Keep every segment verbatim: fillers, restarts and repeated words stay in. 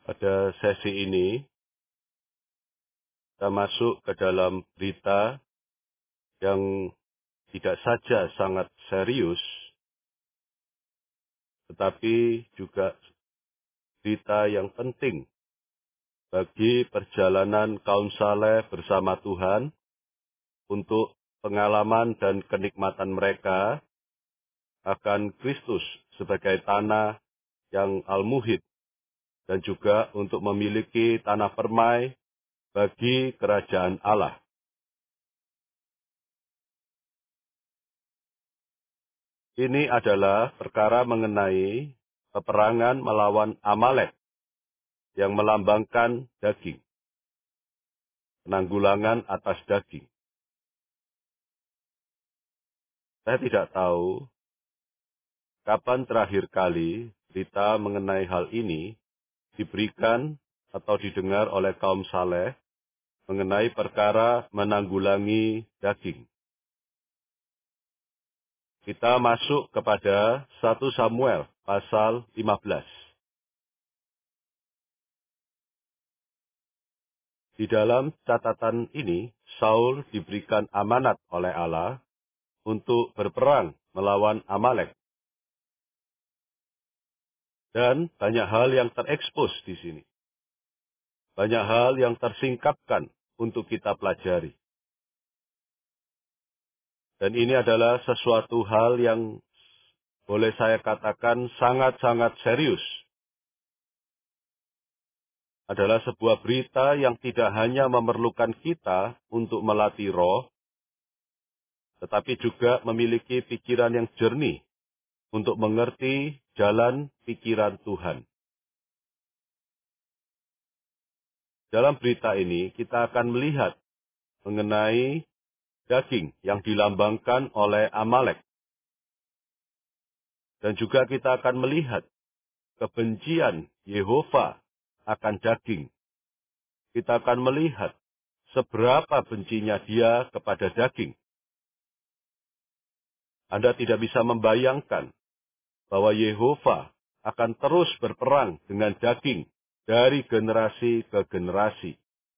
Pada sesi ini, kita masuk ke dalam berita yang tidak saja sangat serius, tetapi juga berita yang penting bagi perjalanan kaum saleh bersama Tuhan untuk pengalaman dan kenikmatan mereka akan Kristus sebagai tanah yang al-muhid dan juga untuk memiliki tanah permai bagi kerajaan Allah. Ini adalah perkara mengenai peperangan melawan Amalek yang melambangkan daging, penanggulangan atas daging. Saya tidak tahu kapan terakhir kali berita mengenai hal ini diberikan atau didengar oleh kaum saleh mengenai perkara menanggulangi daging. Kita masuk kepada satu Samuel pasal lima belas. Di dalam catatan ini, Saul diberikan amanat oleh Allah untuk berperang melawan Amalek. Dan banyak hal yang terekspos di sini. Banyak hal yang tersingkapkan untuk kita pelajari. Dan ini adalah sesuatu hal yang boleh saya katakan sangat-sangat serius. Adalah sebuah berita yang tidak hanya memerlukan kita untuk melatih roh, tetapi juga memiliki pikiran yang jernih untuk mengerti jalan pikiran Tuhan. Dalam berita ini, kita akan melihat mengenai daging yang dilambangkan oleh Amalek. Dan juga kita akan melihat kebencian Yehova akan daging. Kita akan melihat seberapa bencinya dia kepada daging. Anda tidak bisa membayangkan bahwa Yehova akan terus berperang dengan daging dari generasi ke generasi.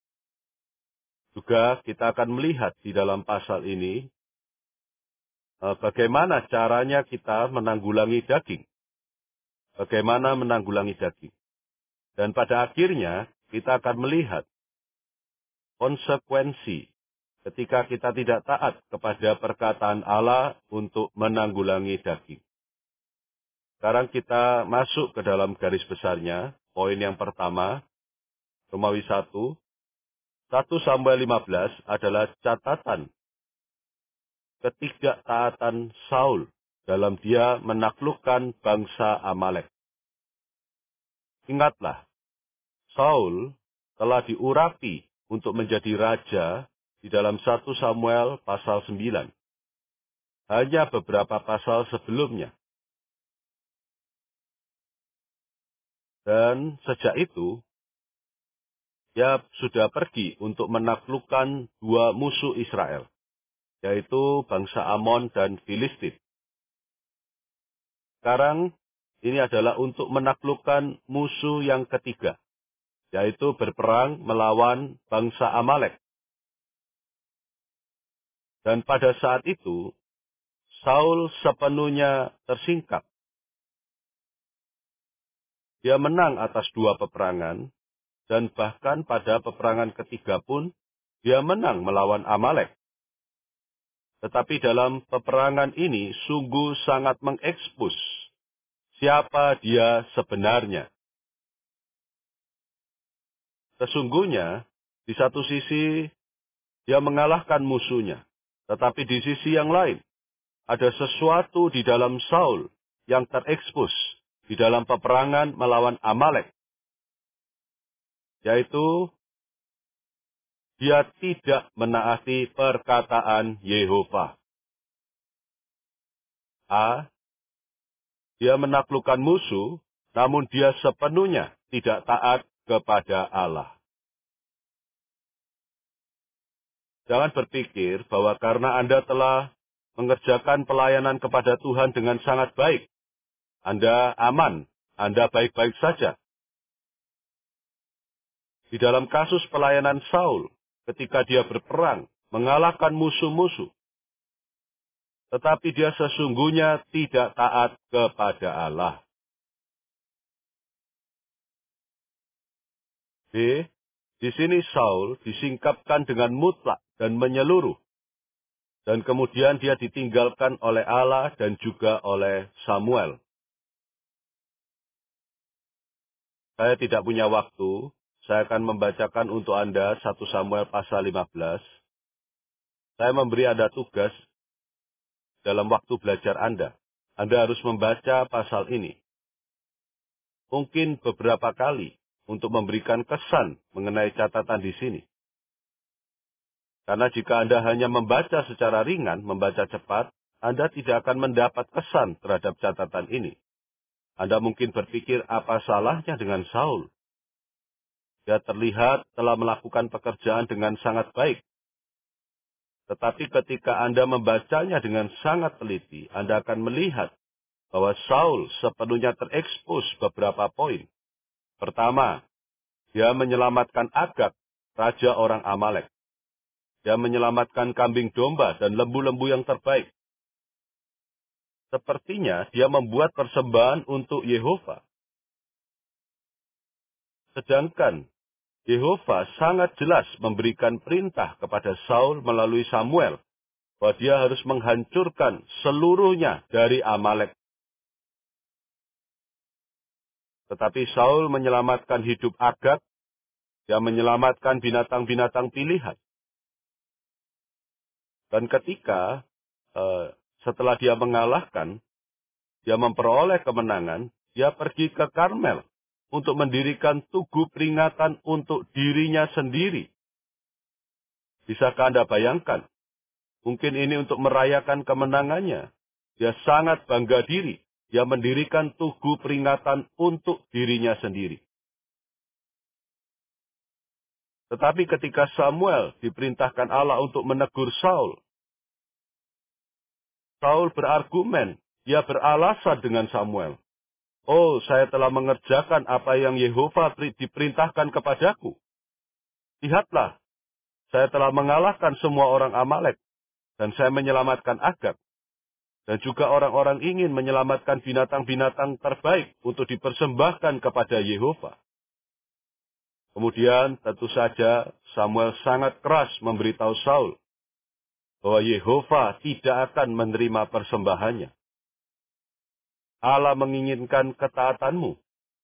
Juga kita akan melihat di dalam pasal ini bagaimana caranya kita menanggulangi daging. Bagaimana menanggulangi daging. Dan pada akhirnya kita akan melihat konsekuensi ketika kita tidak taat kepada perkataan Allah untuk menanggulangi daging. Sekarang kita masuk ke dalam garis besarnya. Poin yang pertama, Romawi satu. satu Samuel lima belas adalah catatan ketidaktaatan Saul dalam dia menaklukkan bangsa Amalek. Ingatlah, Saul telah diurapi untuk menjadi raja di dalam satu Samuel pasal sembilan. Hanya beberapa pasal sebelumnya. Dan sejak itu, dia sudah pergi untuk menaklukkan dua musuh Israel, yaitu bangsa Amon dan Filistin. Sekarang, ini adalah untuk menaklukkan musuh yang ketiga, yaitu berperang melawan bangsa Amalek. Dan pada saat itu, Saul sepenuhnya tersingkap. Dia menang atas dua peperangan, dan bahkan pada peperangan ketiga pun, dia menang melawan Amalek. Tetapi dalam peperangan ini sungguh sangat mengekspos siapa dia sebenarnya. Sesungguhnya, di satu sisi, dia mengalahkan musuhnya. Tetapi di sisi yang lain, ada sesuatu di dalam Saul yang terekspos di dalam peperangan melawan Amalek. Yaitu, dia tidak menaati perkataan Yehova. A. Dia menaklukkan musuh, namun dia sepenuhnya tidak taat kepada Allah. Jangan berpikir bahwa karena Anda telah mengerjakan pelayanan kepada Tuhan dengan sangat baik, Anda aman, Anda baik-baik saja. di dalam kasus pelayanan Saul ketika dia berperang, mengalahkan musuh-musuh. Tetapi dia sesungguhnya tidak taat kepada Allah. B. Di sini Saul disingkapkan dengan mutlak dan menyeluruh. Dan kemudian dia ditinggalkan oleh Allah dan juga oleh Samuel. Saya tidak punya waktu, saya akan membacakan untuk Anda satu Samuel pasal lima belas. Saya memberi Anda tugas dalam waktu belajar Anda. Anda harus membaca pasal ini. Mungkin beberapa kali untuk memberikan kesan mengenai catatan di sini. Karena jika Anda hanya membaca secara ringan, membaca cepat, Anda tidak akan mendapat kesan terhadap catatan ini. Anda mungkin berpikir apa salahnya dengan Saul. Dia terlihat telah melakukan pekerjaan dengan sangat baik. Tetapi ketika Anda membacanya dengan sangat teliti, Anda akan melihat bahwa Saul sepenuhnya terekspos beberapa poin. Pertama, dia menyelamatkan Agag, raja orang Amalek. Dia menyelamatkan kambing domba dan lembu-lembu yang terbaik. Sepertinya dia membuat persembahan untuk Yehova. Sedangkan Yehova sangat jelas memberikan perintah kepada Saul melalui Samuel bahwa dia harus menghancurkan seluruhnya dari Amalek. Tetapi Saul menyelamatkan hidup Agag, dia menyelamatkan binatang-binatang pilihan. Dan ketika eh, setelah dia mengalahkan, dia memperoleh kemenangan, dia pergi ke Karmel untuk mendirikan tugu peringatan untuk dirinya sendiri. Bisakah Anda bayangkan? Mungkin ini untuk merayakan kemenangannya. Dia sangat bangga diri. Dia mendirikan tugu peringatan untuk dirinya sendiri. Tetapi ketika Samuel diperintahkan Allah untuk menegur Saul, Saul berargumen, dia beralasan dengan Samuel. Oh, saya telah mengerjakan apa yang Yehova diperintahkan kepadaku. Lihatlah, saya telah mengalahkan semua orang Amalek, dan saya menyelamatkan Agag. Dan juga orang-orang ingin menyelamatkan binatang-binatang terbaik untuk dipersembahkan kepada Yehova. Kemudian tentu saja Samuel sangat keras memberitahu Saul bahwa Yehova tidak akan menerima persembahannya. Allah menginginkan ketaatanmu.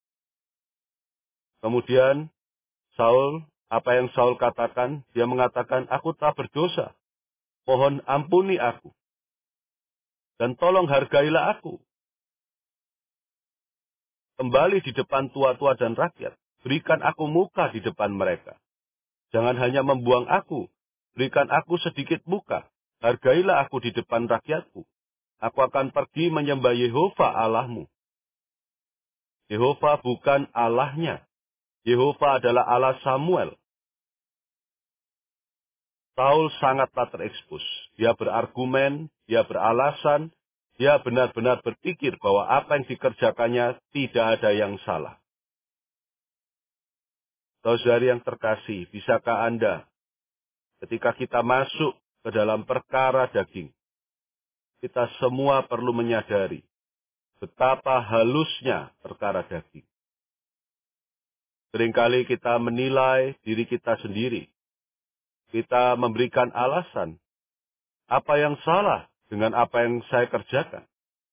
Kemudian Saul, apa yang Saul katakan? Dia mengatakan, aku telah berdosa. Mohon ampuni aku. Dan tolong hargailah aku. Kembali di depan tua-tua dan rakyat. Berikan aku muka di depan mereka. Jangan hanya membuang aku. Berikan aku sedikit muka. Hargailah aku di depan rakyatku. Aku akan pergi menyembah Yehova Allahmu. Yehova bukan Allahnya. Yehova adalah Allah Samuel. Saul sangatlah terekspos. Dia berargumen, dia beralasan, dia benar-benar berpikir bahwa apa yang dikerjakannya tidak ada yang salah. Saudari yang terkasih, bisakah Anda ketika kita masuk ke dalam perkara daging, kita semua perlu menyadari betapa halusnya perkara daging. Seringkali kita menilai diri kita sendiri. Kita memberikan alasan apa yang salah dengan apa yang saya kerjakan.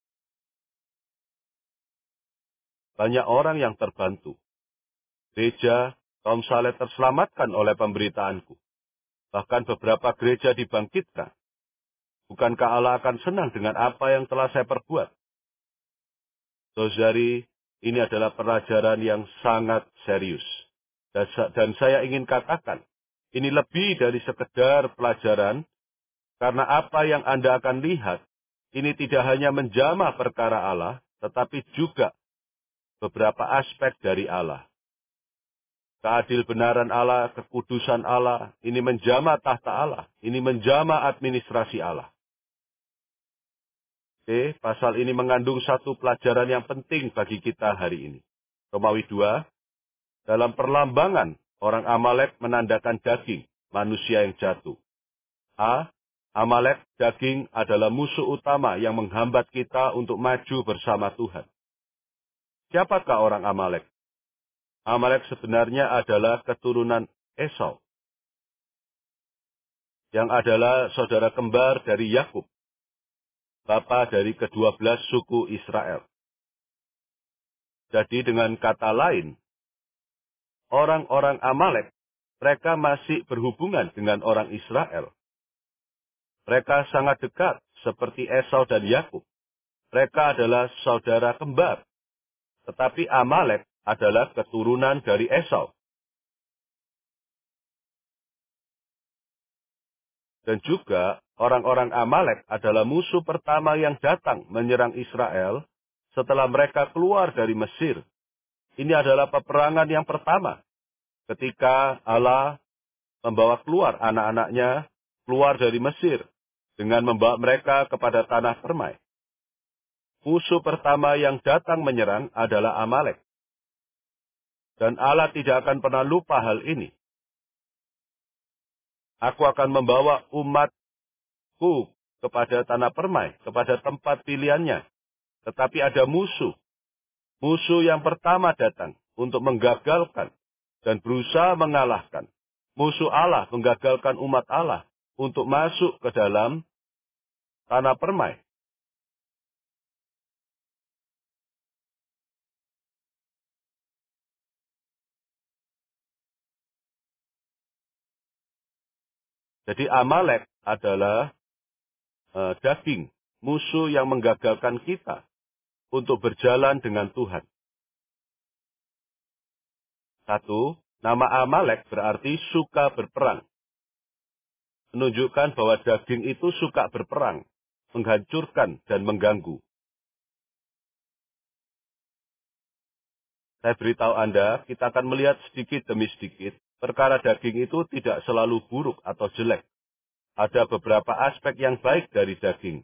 Banyak orang yang terbantu. Gereja kaum saleh terselamatkan oleh pemberitaanku. Bahkan beberapa gereja dibangkitkan. Bukankah Allah akan senang dengan apa yang telah saya perbuat? Saudari, ini adalah pelajaran yang sangat serius. Dan saya ingin katakan, ini lebih dari sekedar pelajaran, karena apa yang Anda akan lihat, ini tidak hanya menjamah perkara Allah, tetapi juga beberapa aspek dari Allah. Keadil benaran Allah, kekudusan Allah, ini menjamah tahta Allah, ini menjamah administrasi Allah. Oke, pasal ini mengandung satu pelajaran yang penting bagi kita hari ini. Romawi dua, dalam perlambangan Orang Amalek menandakan daging, manusia yang jatuh. A. Amalek, daging adalah musuh utama yang menghambat kita untuk maju bersama Tuhan. Siapakah orang Amalek? Amalek sebenarnya adalah keturunan Esau, yang adalah saudara kembar dari Yakub, bapa dari kedua belas suku Israel. Jadi dengan kata lain, orang-orang Amalek, mereka masih berhubungan dengan orang Israel. Mereka sangat dekat, seperti Esau dan Yakub. Mereka adalah saudara kembar. Tetapi Amalek adalah keturunan dari Esau. Dan juga orang-orang Amalek adalah musuh pertama yang datang menyerang Israel setelah mereka keluar dari Mesir. Ini adalah peperangan yang pertama ketika Allah membawa keluar anak-anaknya keluar dari Mesir dengan membawa mereka kepada tanah permai. Musuh pertama yang datang menyerang adalah Amalek. Dan Allah tidak akan pernah lupa hal ini. Aku akan membawa umatku kepada tanah permai, kepada tempat pilihannya. Tetapi ada musuh. Musuh yang pertama datang untuk menggagalkan dan berusaha mengalahkan. Musuh Allah menggagalkan umat Allah untuk masuk ke dalam tanah permai. Jadi Amalek adalah uh, daging, musuh yang menggagalkan kita untuk berjalan dengan Tuhan. Satu, nama Amalek berarti suka berperang. Menunjukkan bahwa daging itu suka berperang, menghancurkan dan mengganggu. Saya beritahu Anda, kita akan melihat sedikit demi sedikit, perkara daging itu tidak selalu buruk atau jelek. Ada beberapa aspek yang baik dari daging.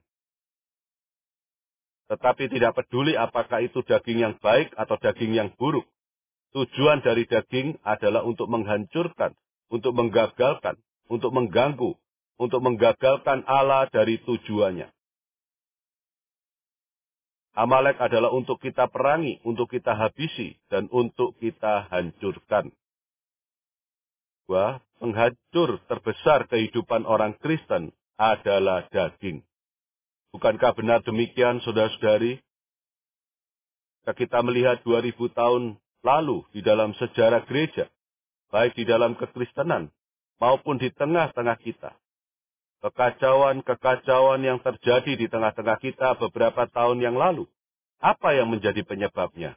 Tetapi tidak peduli apakah itu daging yang baik atau daging yang buruk. Tujuan dari daging adalah untuk menghancurkan, untuk menggagalkan, untuk mengganggu, untuk menggagalkan Allah dari tujuannya. Amalek adalah untuk kita perangi, untuk kita habisi, dan untuk kita hancurkan. Wah, penghancur terbesar kehidupan orang Kristen adalah daging. Bukankah benar demikian, saudara-saudari? Jika kita melihat dua ribu tahun lalu di dalam sejarah gereja, baik di dalam kekristenan maupun di tengah-tengah kita, kekacauan-kekacauan yang terjadi di tengah-tengah kita beberapa tahun yang lalu, apa yang menjadi penyebabnya?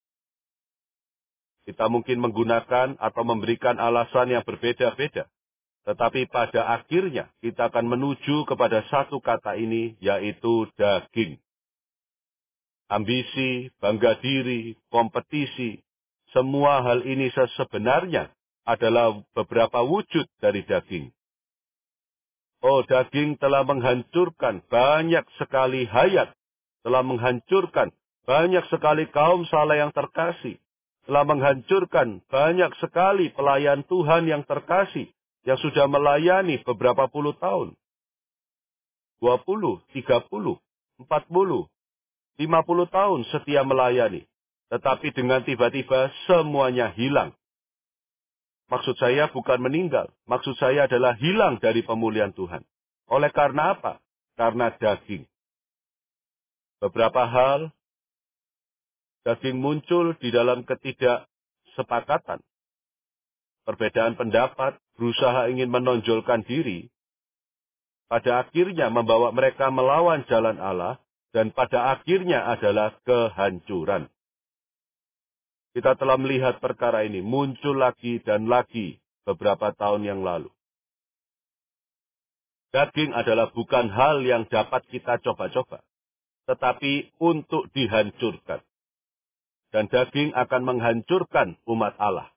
Kita mungkin menggunakan atau memberikan alasan yang berbeda-beda. Tetapi pada akhirnya kita akan menuju kepada satu kata ini, yaitu daging. Ambisi, bangga diri, kompetisi, semua hal ini sebenarnya adalah beberapa wujud dari daging. Oh, daging telah menghancurkan banyak sekali hayat, telah menghancurkan banyak sekali kaum salah yang terkasih, telah menghancurkan banyak sekali pelayan Tuhan yang terkasih, yang sudah melayani beberapa puluh tahun. dua puluh, tiga puluh, empat puluh, lima puluh tahun setia melayani. Tetapi dengan tiba-tiba semuanya hilang. Maksud saya bukan meninggal. Maksud saya adalah hilang dari pemulihan Tuhan. Oleh karena apa? Karena daging. Beberapa hal, daging muncul di dalam ketidaksepakatan. Perbedaan pendapat, berusaha ingin menonjolkan diri, pada akhirnya membawa mereka melawan jalan Allah, dan pada akhirnya adalah kehancuran. Kita telah melihat perkara ini muncul lagi dan lagi beberapa tahun yang lalu. Daging adalah bukan hal yang dapat kita coba-coba, tetapi untuk dihancurkan. Dan daging akan menghancurkan umat Allah.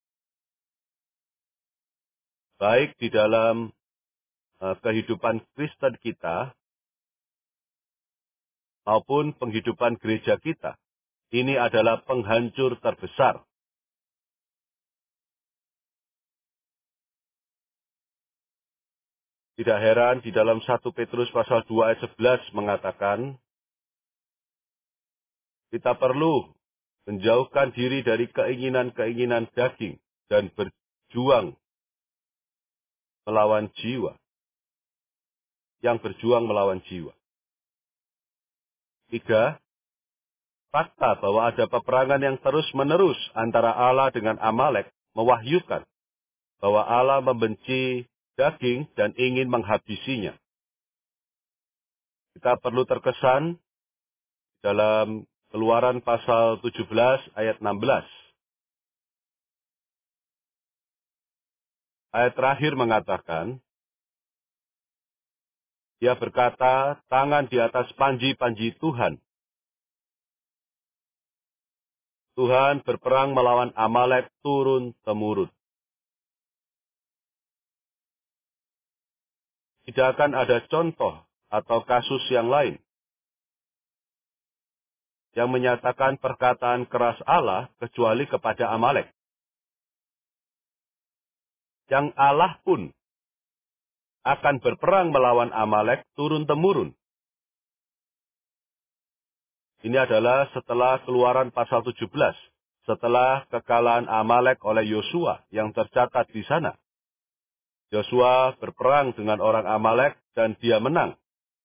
Baik di dalam uh, kehidupan Kristen kita, maupun penghidupan gereja kita. Ini adalah penghancur terbesar. Tidak heran di dalam satu Petrus pasal dua ayat sebelas mengatakan, kita perlu menjauhkan diri dari keinginan-keinginan daging dan berjuang melawan jiwa, yang berjuang melawan jiwa. Tiga, fakta bahwa ada peperangan yang terus-menerus antara Allah dengan Amalek mewahyukan bahwa Allah membenci daging dan ingin menghabisinya. Kita perlu terkesan dalam Keluaran pasal tujuh belas ayat enam belas. Ayat terakhir mengatakan, dia berkata, tangan di atas panji-panji Tuhan. Tuhan berperang melawan Amalek turun-temurun. Tidak akan ada contoh atau kasus yang lain yang menyatakan perkataan keras Allah kecuali kepada Amalek. Yang Allah pun akan berperang melawan Amalek turun-temurun. Ini adalah setelah Keluaran pasal tujuh belas, setelah kekalahan Amalek oleh Yosua yang tercatat di sana. Yosua berperang dengan orang Amalek dan dia menang.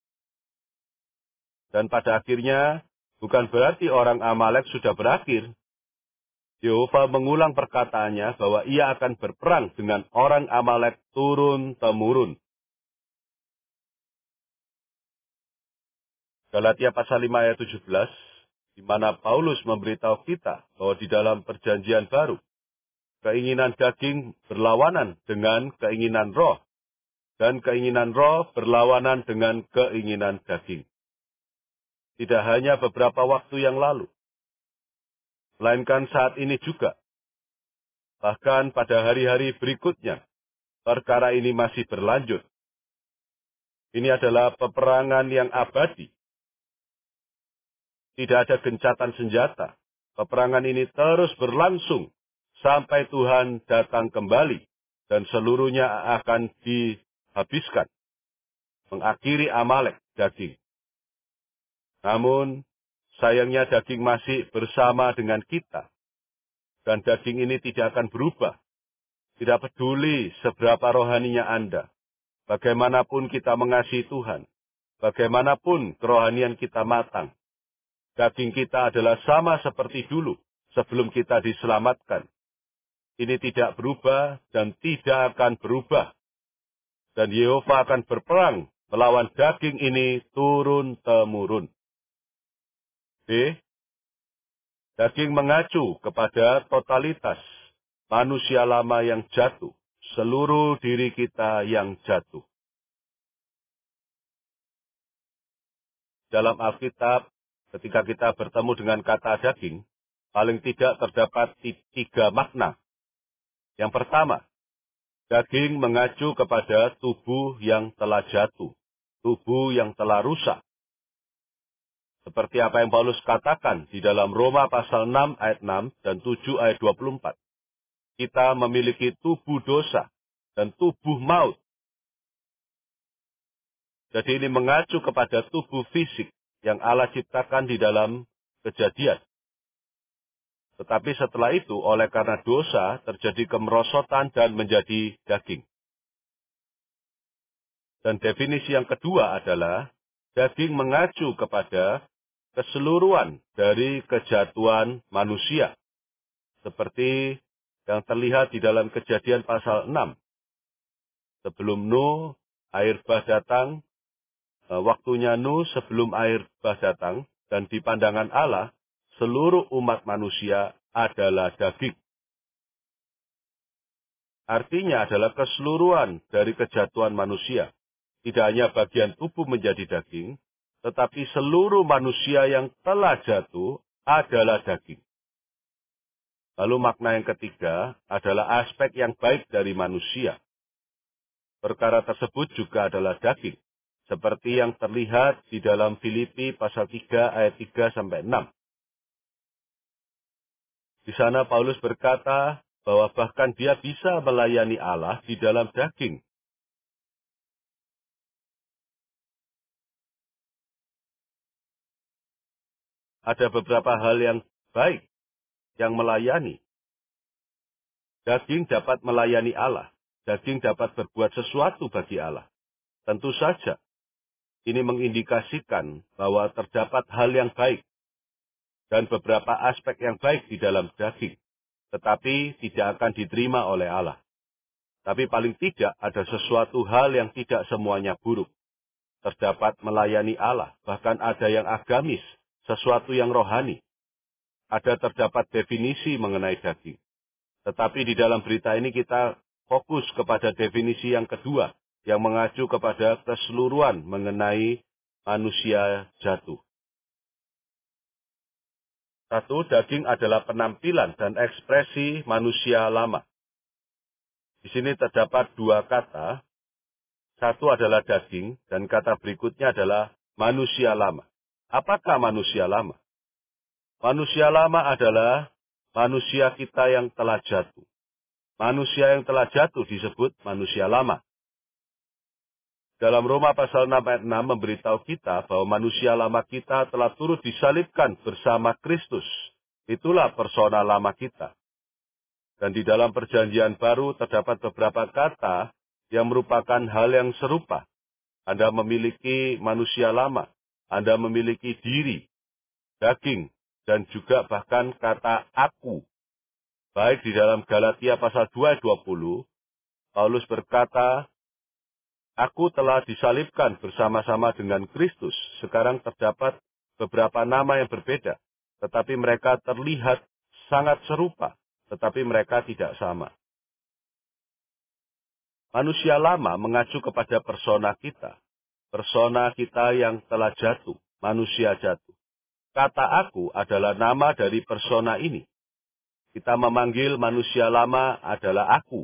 Dan pada akhirnya, bukan berarti orang Amalek sudah berakhir. Yehova mengulang perkataannya bahwa ia akan berperang dengan orang Amalek turun-temurun. Galatia pasal lima ayat tujuh belas, di mana Paulus memberitahu kita bahwa di dalam perjanjian baru, keinginan daging berlawanan dengan keinginan roh, dan keinginan roh berlawanan dengan keinginan daging. Tidak hanya beberapa waktu yang lalu, melainkan saat ini juga. Bahkan pada hari-hari berikutnya, perkara ini masih berlanjut. Ini adalah peperangan yang abadi. Tidak ada gencatan senjata. Peperangan ini terus berlangsung sampai Tuhan datang kembali dan seluruhnya akan dihabiskan, mengakhiri Amalek daging. Namun, sayangnya daging masih bersama dengan kita. Dan daging ini tidak akan berubah. Tidak peduli seberapa rohaninya Anda. Bagaimanapun kita mengasihi Tuhan. Bagaimanapun kerohanian kita matang. Daging kita adalah sama seperti dulu sebelum kita diselamatkan. Ini tidak berubah dan tidak akan berubah. Dan Yehova akan berperang melawan daging ini turun-temurun. B. Daging mengacu kepada totalitas manusia lama yang jatuh, seluruh diri kita yang jatuh. Dalam Alkitab, ketika kita bertemu dengan kata daging, paling tidak terdapat tiga makna. Yang pertama, daging mengacu kepada tubuh yang telah jatuh, tubuh yang telah rusak. Seperti apa yang Paulus katakan di dalam Roma pasal enam ayat enam dan tujuh ayat dua puluh empat. Kita memiliki tubuh dosa dan tubuh maut. Jadi ini mengacu kepada tubuh fisik yang Allah ciptakan di dalam Kejadian. Tetapi setelah itu, oleh karena dosa, terjadi kemerosotan dan menjadi daging. Dan definisi yang kedua adalah, daging mengacu kepada keseluruhan dari kejatuhan manusia. Seperti yang terlihat di dalam Kejadian pasal enam. Sebelum Nuh, air bah datang, waktunya Nuh sebelum air bah datang, dan di pandangan Allah, seluruh umat manusia adalah daging. Artinya adalah keseluruhan dari kejatuhan manusia. Tidak hanya bagian tubuh menjadi daging, tetapi seluruh manusia yang telah jatuh adalah daging. Lalu makna yang ketiga adalah aspek yang baik dari manusia. Perkara tersebut juga adalah daging, seperti yang terlihat di dalam Filipi pasal tiga ayat tiga sampai enam. Di sana Paulus berkata bahwa bahkan dia bisa melayani Allah di dalam daging. ada beberapa hal yang baik, yang melayani. Daging dapat melayani Allah. Daging dapat berbuat sesuatu bagi Allah. Tentu saja, ini mengindikasikan bahwa terdapat hal yang baik dan beberapa aspek yang baik di dalam daging, tetapi tidak akan diterima oleh Allah. Tapi paling tidak ada sesuatu hal yang tidak semuanya buruk. Terdapat melayani Allah, bahkan ada yang agamis, sesuatu yang rohani. Ada terdapat definisi mengenai daging. Tetapi di dalam berita ini kita fokus kepada definisi yang kedua, yang mengacu kepada keseluruhan mengenai manusia jatuh. Satu, daging adalah penampilan dan ekspresi manusia lama. Di sini terdapat dua kata. Satu adalah daging, dan kata berikutnya adalah manusia lama. Apakah manusia lama? Manusia lama adalah manusia kita yang telah jatuh. Manusia yang telah jatuh disebut manusia lama. Dalam Roma pasal enam ayat enam memberitahu kita bahwa manusia lama kita telah turut disalibkan bersama Kristus. Itulah persona lama kita. Dan di dalam perjanjian baru terdapat beberapa kata yang merupakan hal yang serupa. Anda memiliki manusia lama. Anda memiliki diri, daging, dan juga bahkan kata aku. Baik di dalam Galatia pasal dua ayat dua puluh, Paulus berkata, aku telah disalibkan bersama-sama dengan Kristus. Sekarang terdapat beberapa nama yang berbeda, tetapi mereka terlihat sangat serupa, tetapi mereka tidak sama. Manusia lama mengacu kepada persona kita. Persona kita yang telah jatuh, manusia jatuh. Kata aku adalah nama dari persona ini. Kita memanggil manusia lama adalah aku.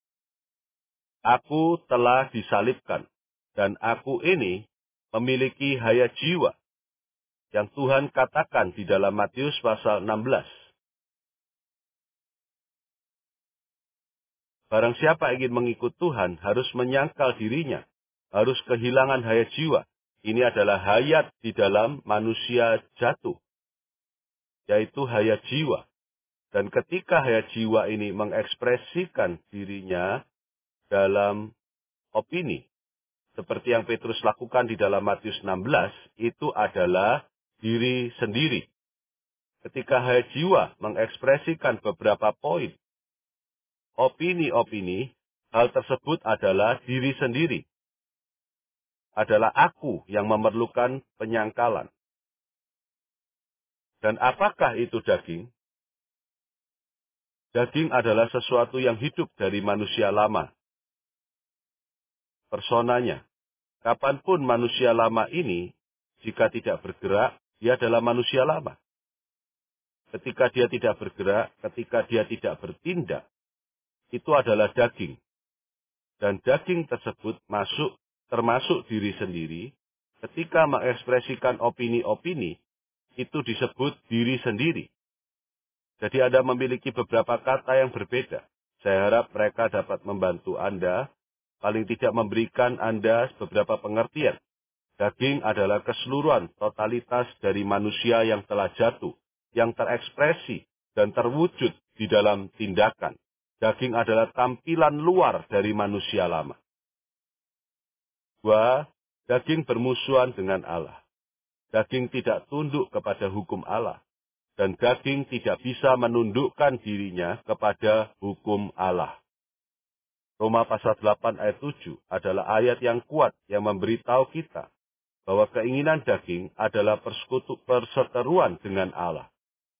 Aku telah disalibkan, dan aku ini memiliki hayat jiwa, yang Tuhan katakan di dalam Matius pasal enam belas. Barang siapa ingin mengikut Tuhan harus menyangkal dirinya, harus kehilangan hayat jiwa. Ini adalah hayat di dalam manusia jatuh, yaitu hayat jiwa. Dan ketika hayat jiwa ini mengekspresikan dirinya dalam opini, seperti yang Petrus lakukan di dalam Matius enam belas, itu adalah diri sendiri. Ketika hayat jiwa mengekspresikan beberapa poin, opini-opini, hal tersebut adalah diri sendiri. Adalah aku yang memerlukan penyangkalan. Dan apakah itu daging? Daging adalah sesuatu yang hidup dari manusia lama. Personanya. Kapanpun manusia lama ini, jika tidak bergerak, dia adalah manusia lama. Ketika dia tidak bergerak, ketika dia tidak bertindak, itu adalah daging. Dan daging tersebut masuk, termasuk diri sendiri, ketika mengekspresikan opini-opini, itu disebut diri sendiri. Jadi Anda memiliki beberapa kata yang berbeda. Saya harap mereka dapat membantu Anda, paling tidak memberikan Anda beberapa pengertian. Daging adalah keseluruhan totalitas dari manusia yang telah jatuh, yang terekspresi dan terwujud di dalam tindakan. Daging adalah tampilan luar dari manusia lama. Dua, daging bermusuhan dengan Allah. Daging tidak tunduk kepada hukum Allah. Dan daging tidak bisa menundukkan dirinya kepada hukum Allah. Roma pasal delapan ayat tujuh adalah ayat yang kuat yang memberitahu kita bahwa keinginan daging adalah persekutu perseteruan dengan Allah.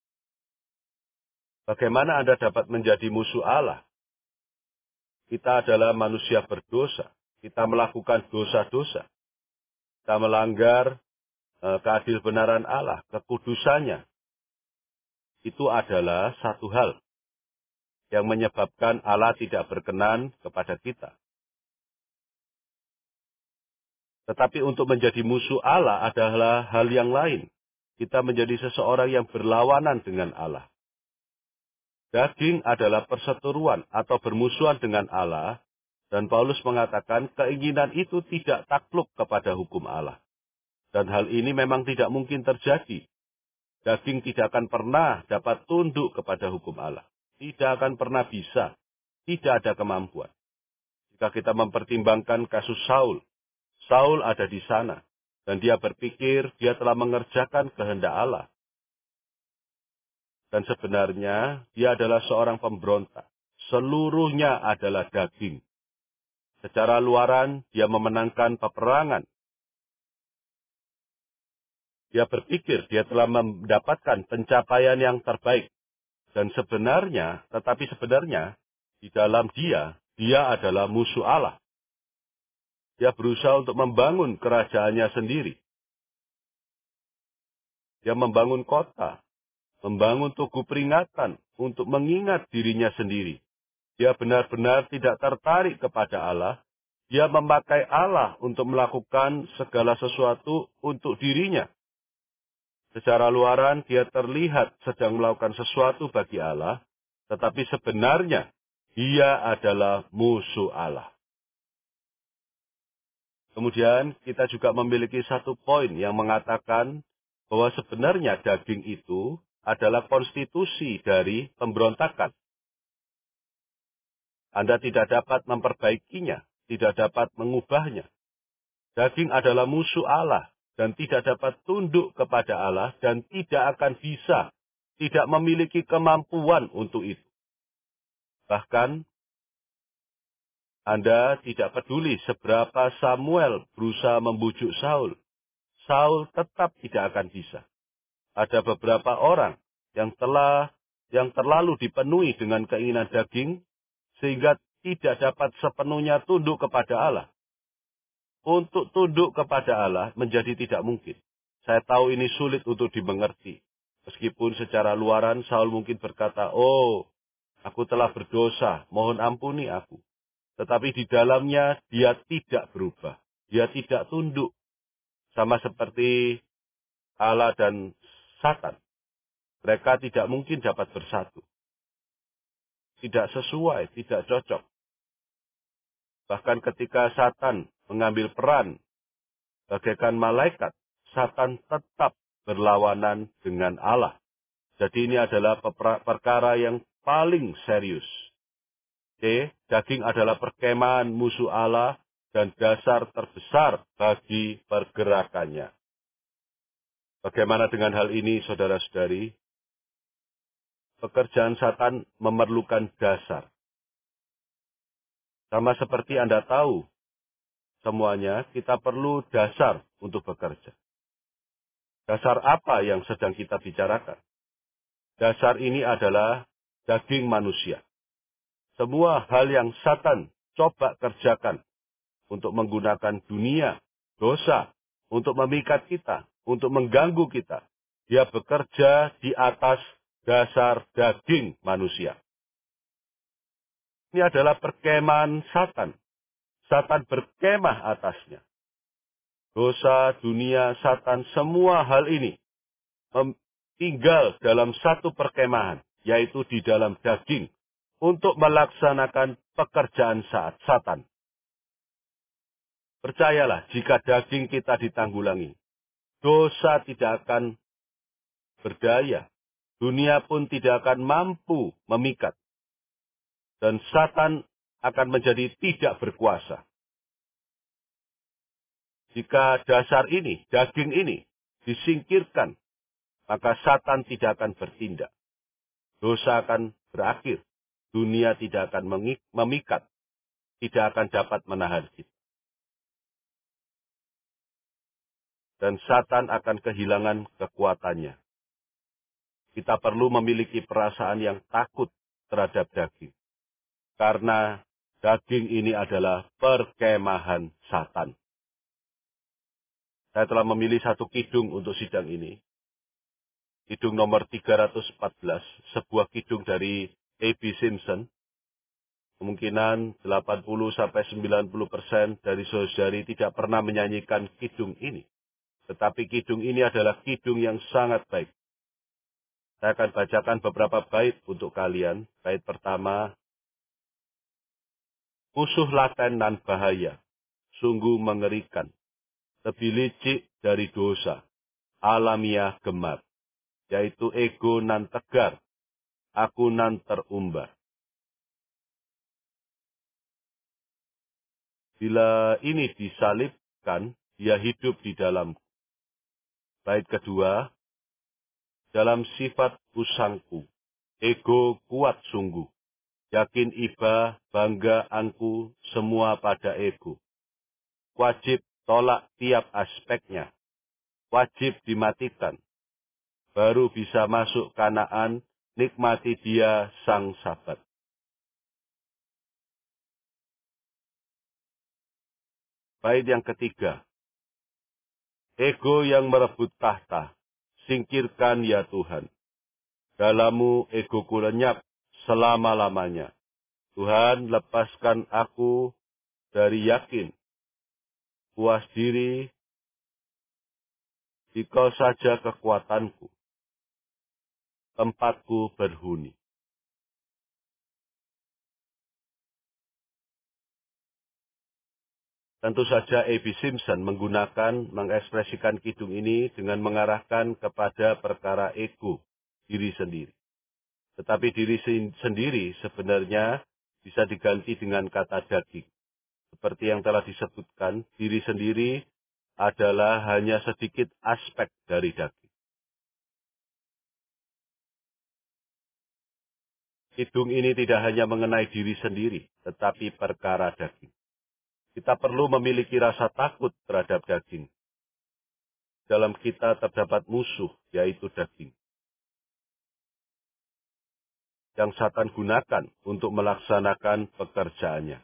Bagaimana Anda dapat menjadi musuh Allah? Kita adalah manusia berdosa. Kita melakukan dosa-dosa. Kita melanggar eh, keadilbenaran Allah, kekudusannya. Itu adalah satu hal yang menyebabkan Allah tidak berkenan kepada kita. Tetapi untuk menjadi musuh Allah adalah hal yang lain. Kita menjadi seseorang yang berlawanan dengan Allah. Daging adalah perseteruan atau bermusuhan dengan Allah, dan Paulus mengatakan keinginan itu tidak takluk kepada hukum Allah. Dan hal ini memang tidak mungkin terjadi. Daging tidak akan pernah dapat tunduk kepada hukum Allah. Tidak akan pernah bisa. Tidak ada kemampuan. Jika kita mempertimbangkan kasus Saul, Saul ada di sana. Dan dia berpikir dia telah mengerjakan kehendak Allah. Dan sebenarnya dia adalah seorang pemberontak. Seluruhnya adalah daging. Secara luaran dia memenangkan peperangan. Dia berpikir dia telah mendapatkan pencapaian yang terbaik. Dan sebenarnya, tetapi sebenarnya, di dalam dia, dia adalah musuh Allah. Dia berusaha untuk membangun kerajaannya sendiri. Dia membangun kota, membangun tugu peringatan untuk mengingat dirinya sendiri. Dia benar-benar tidak tertarik kepada Allah. Dia memakai Allah untuk melakukan segala sesuatu untuk dirinya. Secara luaran dia terlihat sedang melakukan sesuatu bagi Allah, tetapi sebenarnya dia adalah musuh Allah. Kemudian kita juga memiliki satu poin yang mengatakan bahwa sebenarnya daging itu adalah konstitusi dari pemberontakan. Anda tidak dapat memperbaikinya, tidak dapat mengubahnya. Daging adalah musuh Allah. Dan tidak dapat tunduk kepada Allah dan tidak akan bisa, tidak memiliki kemampuan untuk itu. Bahkan, Anda tidak peduli seberapa Samuel berusaha membujuk Saul. Saul tetap tidak akan bisa. Ada beberapa orang yang telah yang terlalu dipenuhi dengan keinginan daging, sehingga tidak dapat sepenuhnya tunduk kepada Allah. Untuk tunduk kepada Allah menjadi tidak mungkin. Saya tahu ini sulit untuk dimengerti. Meskipun secara luaran Saul mungkin berkata, oh, aku telah berdosa, mohon ampuni aku. Tetapi di dalamnya dia tidak berubah. Dia tidak tunduk. Sama seperti Allah dan Satan. Mereka tidak mungkin dapat bersatu. Tidak sesuai, tidak cocok. Bahkan ketika Satan mengambil peran bagaikan malaikat, Satan tetap berlawanan dengan Allah. Jadi ini adalah perkara yang paling serius. C. Daging adalah perkemahan musuh Allah dan dasar terbesar bagi pergerakannya. Bagaimana dengan hal ini, saudara-saudari? Pekerjaan Satan memerlukan dasar. Sama seperti Anda tahu, semuanya kita perlu dasar untuk bekerja. Dasar apa yang sedang kita bicarakan? Dasar ini adalah daging manusia. Semua hal yang Satan coba kerjakan untuk menggunakan dunia, dosa, untuk memikat kita, untuk mengganggu kita. Dia bekerja di atas dasar daging manusia. Ini adalah perkemahan Satan. Satan berkemah atasnya. Dosa, dunia, Satan, semua hal ini tinggal dalam satu perkemahan, yaitu di dalam daging, untuk melaksanakan pekerjaan saat Satan. Percayalah, jika daging kita ditanggulangi, dosa tidak akan berdaya. Dunia pun tidak akan mampu memikat. Dan Satan akan menjadi tidak berkuasa. Jika dasar ini, daging ini, disingkirkan, maka Satan tidak akan bertindak. Dosa akan berakhir. Dunia tidak akan memikat. Tidak akan dapat menahan kita. Dan Satan akan kehilangan kekuatannya. Kita perlu memiliki perasaan yang takut terhadap daging. Karena daging ini adalah perkemahan Satan. Saya telah memilih satu kidung untuk sidang ini. Kidung nomor tiga ratus empat belas, sebuah kidung dari A B Simpson. Kemungkinan delapan puluh sampai sembilan puluh persen dari saudari tidak pernah menyanyikan kidung ini. Tetapi kidung ini adalah kidung yang sangat baik. Saya akan bacakan beberapa bait untuk kalian. Bait pertama, musuh laten nan bahaya, sungguh mengerikan. Lebih licik dari dosa, alamiah gemar. yaitu ego nan tegar, aku nan terumbar. Bila ini disalibkan, dia hidup di dalamku. Bait kedua, dalam sifat usangku, ego kuat sungguh. Yakin iba, bangga angku, semua pada ego. Wajib tolak tiap aspeknya. Wajib dimatikan. Baru bisa masuk Kanaan, nikmati dia sang sahabat. Bait yang ketiga. Ego yang merebut tahta, singkirkan ya Tuhan. Dalammu egoku lenyap selama-lamanya. Tuhan, lepaskan aku dari yakin, puas diri, Dikau saja kekuatanku, tempatku berhuni. Tentu saja A B Simpson menggunakan, mengekspresikan kidung ini dengan mengarahkan kepada perkara ego, diri sendiri. Tetapi diri sendiri sebenarnya bisa diganti dengan kata daging. Seperti yang telah disebutkan, diri sendiri adalah hanya sedikit aspek dari daging. Kidung ini tidak hanya mengenai diri sendiri, tetapi perkara daging. Kita perlu memiliki rasa takut terhadap daging. Dalam kita terdapat musuh, yaitu daging, yang Satan gunakan untuk melaksanakan pekerjaannya.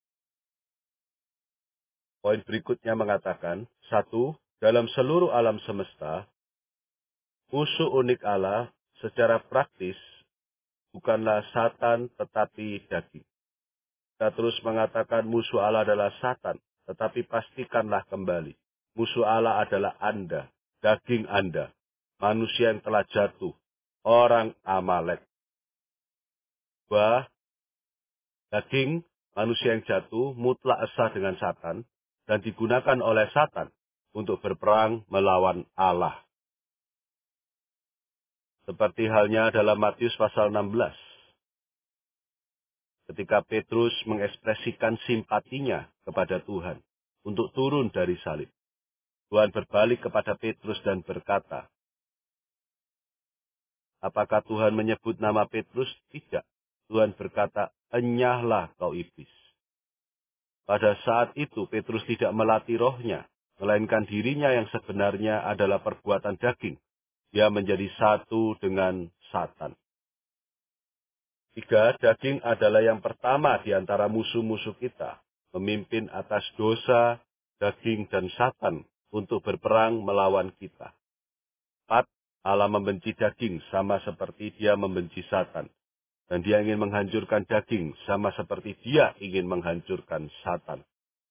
Poin berikutnya mengatakan, satu, dalam seluruh alam semesta, musuh unik Allah secara praktis bukanlah Satan tetapi daging. Kita terus mengatakan musuh Allah adalah Satan, tetapi pastikanlah kembali. Musuh Allah adalah Anda, daging Anda, manusia yang telah jatuh, orang Amalek. Dua, daging manusia yang jatuh mutlak esa dengan Satan dan digunakan oleh Satan untuk berperang melawan Allah. Seperti halnya dalam Matius pasal enam belas. Ketika Petrus mengekspresikan simpatinya kepada Tuhan untuk turun dari salib. Tuhan berbalik kepada Petrus dan berkata, apakah Tuhan menyebut nama Petrus? Tidak. Tuhan berkata, enyahlah kau iblis. Pada saat itu Petrus tidak melatih rohnya, melainkan dirinya yang sebenarnya adalah perbuatan daging. Dia menjadi satu dengan Satan. Tiga, daging adalah yang pertama di antara musuh-musuh kita, memimpin atas dosa, daging, dan Satan untuk berperang melawan kita. Empat, Allah membenci daging sama seperti dia membenci Satan. Dan dia ingin menghancurkan daging sama seperti dia ingin menghancurkan Satan.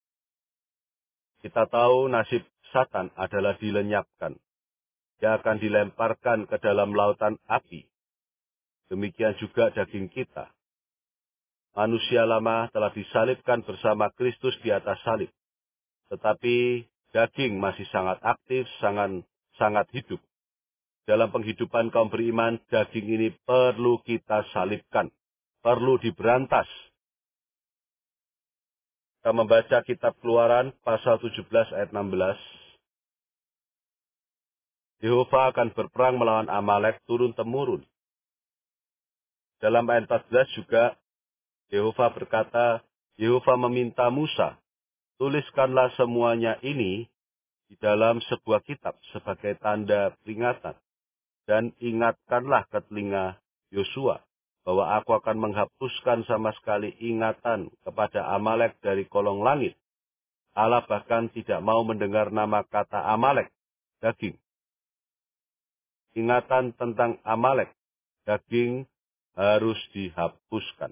Kita tahu nasib Satan adalah dilenyapkan. Dia akan dilemparkan ke dalam lautan api. Demikian juga daging kita. Manusia lama telah disalibkan bersama Kristus di atas salib. Tetapi daging masih sangat aktif, sangat, sangat hidup. Dalam penghidupan kaum beriman, daging ini perlu kita salibkan. Perlu diberantas. Kita membaca kitab Keluaran pasal tujuh belas ayat enam belas. Yehova akan berperang melawan Amalek turun-temurun. Dalam ayat empat belas juga, Yehova berkata, Yehova meminta Musa, tuliskanlah semuanya ini di dalam sebuah kitab sebagai tanda peringatan. Dan ingatkanlah ke telinga Yosua bahwa aku akan menghapuskan sama sekali ingatan kepada Amalek dari kolong langit. Allah bahkan tidak mau mendengar nama kata Amalek, daging. Ingatan tentang Amalek, daging, harus dihapuskan.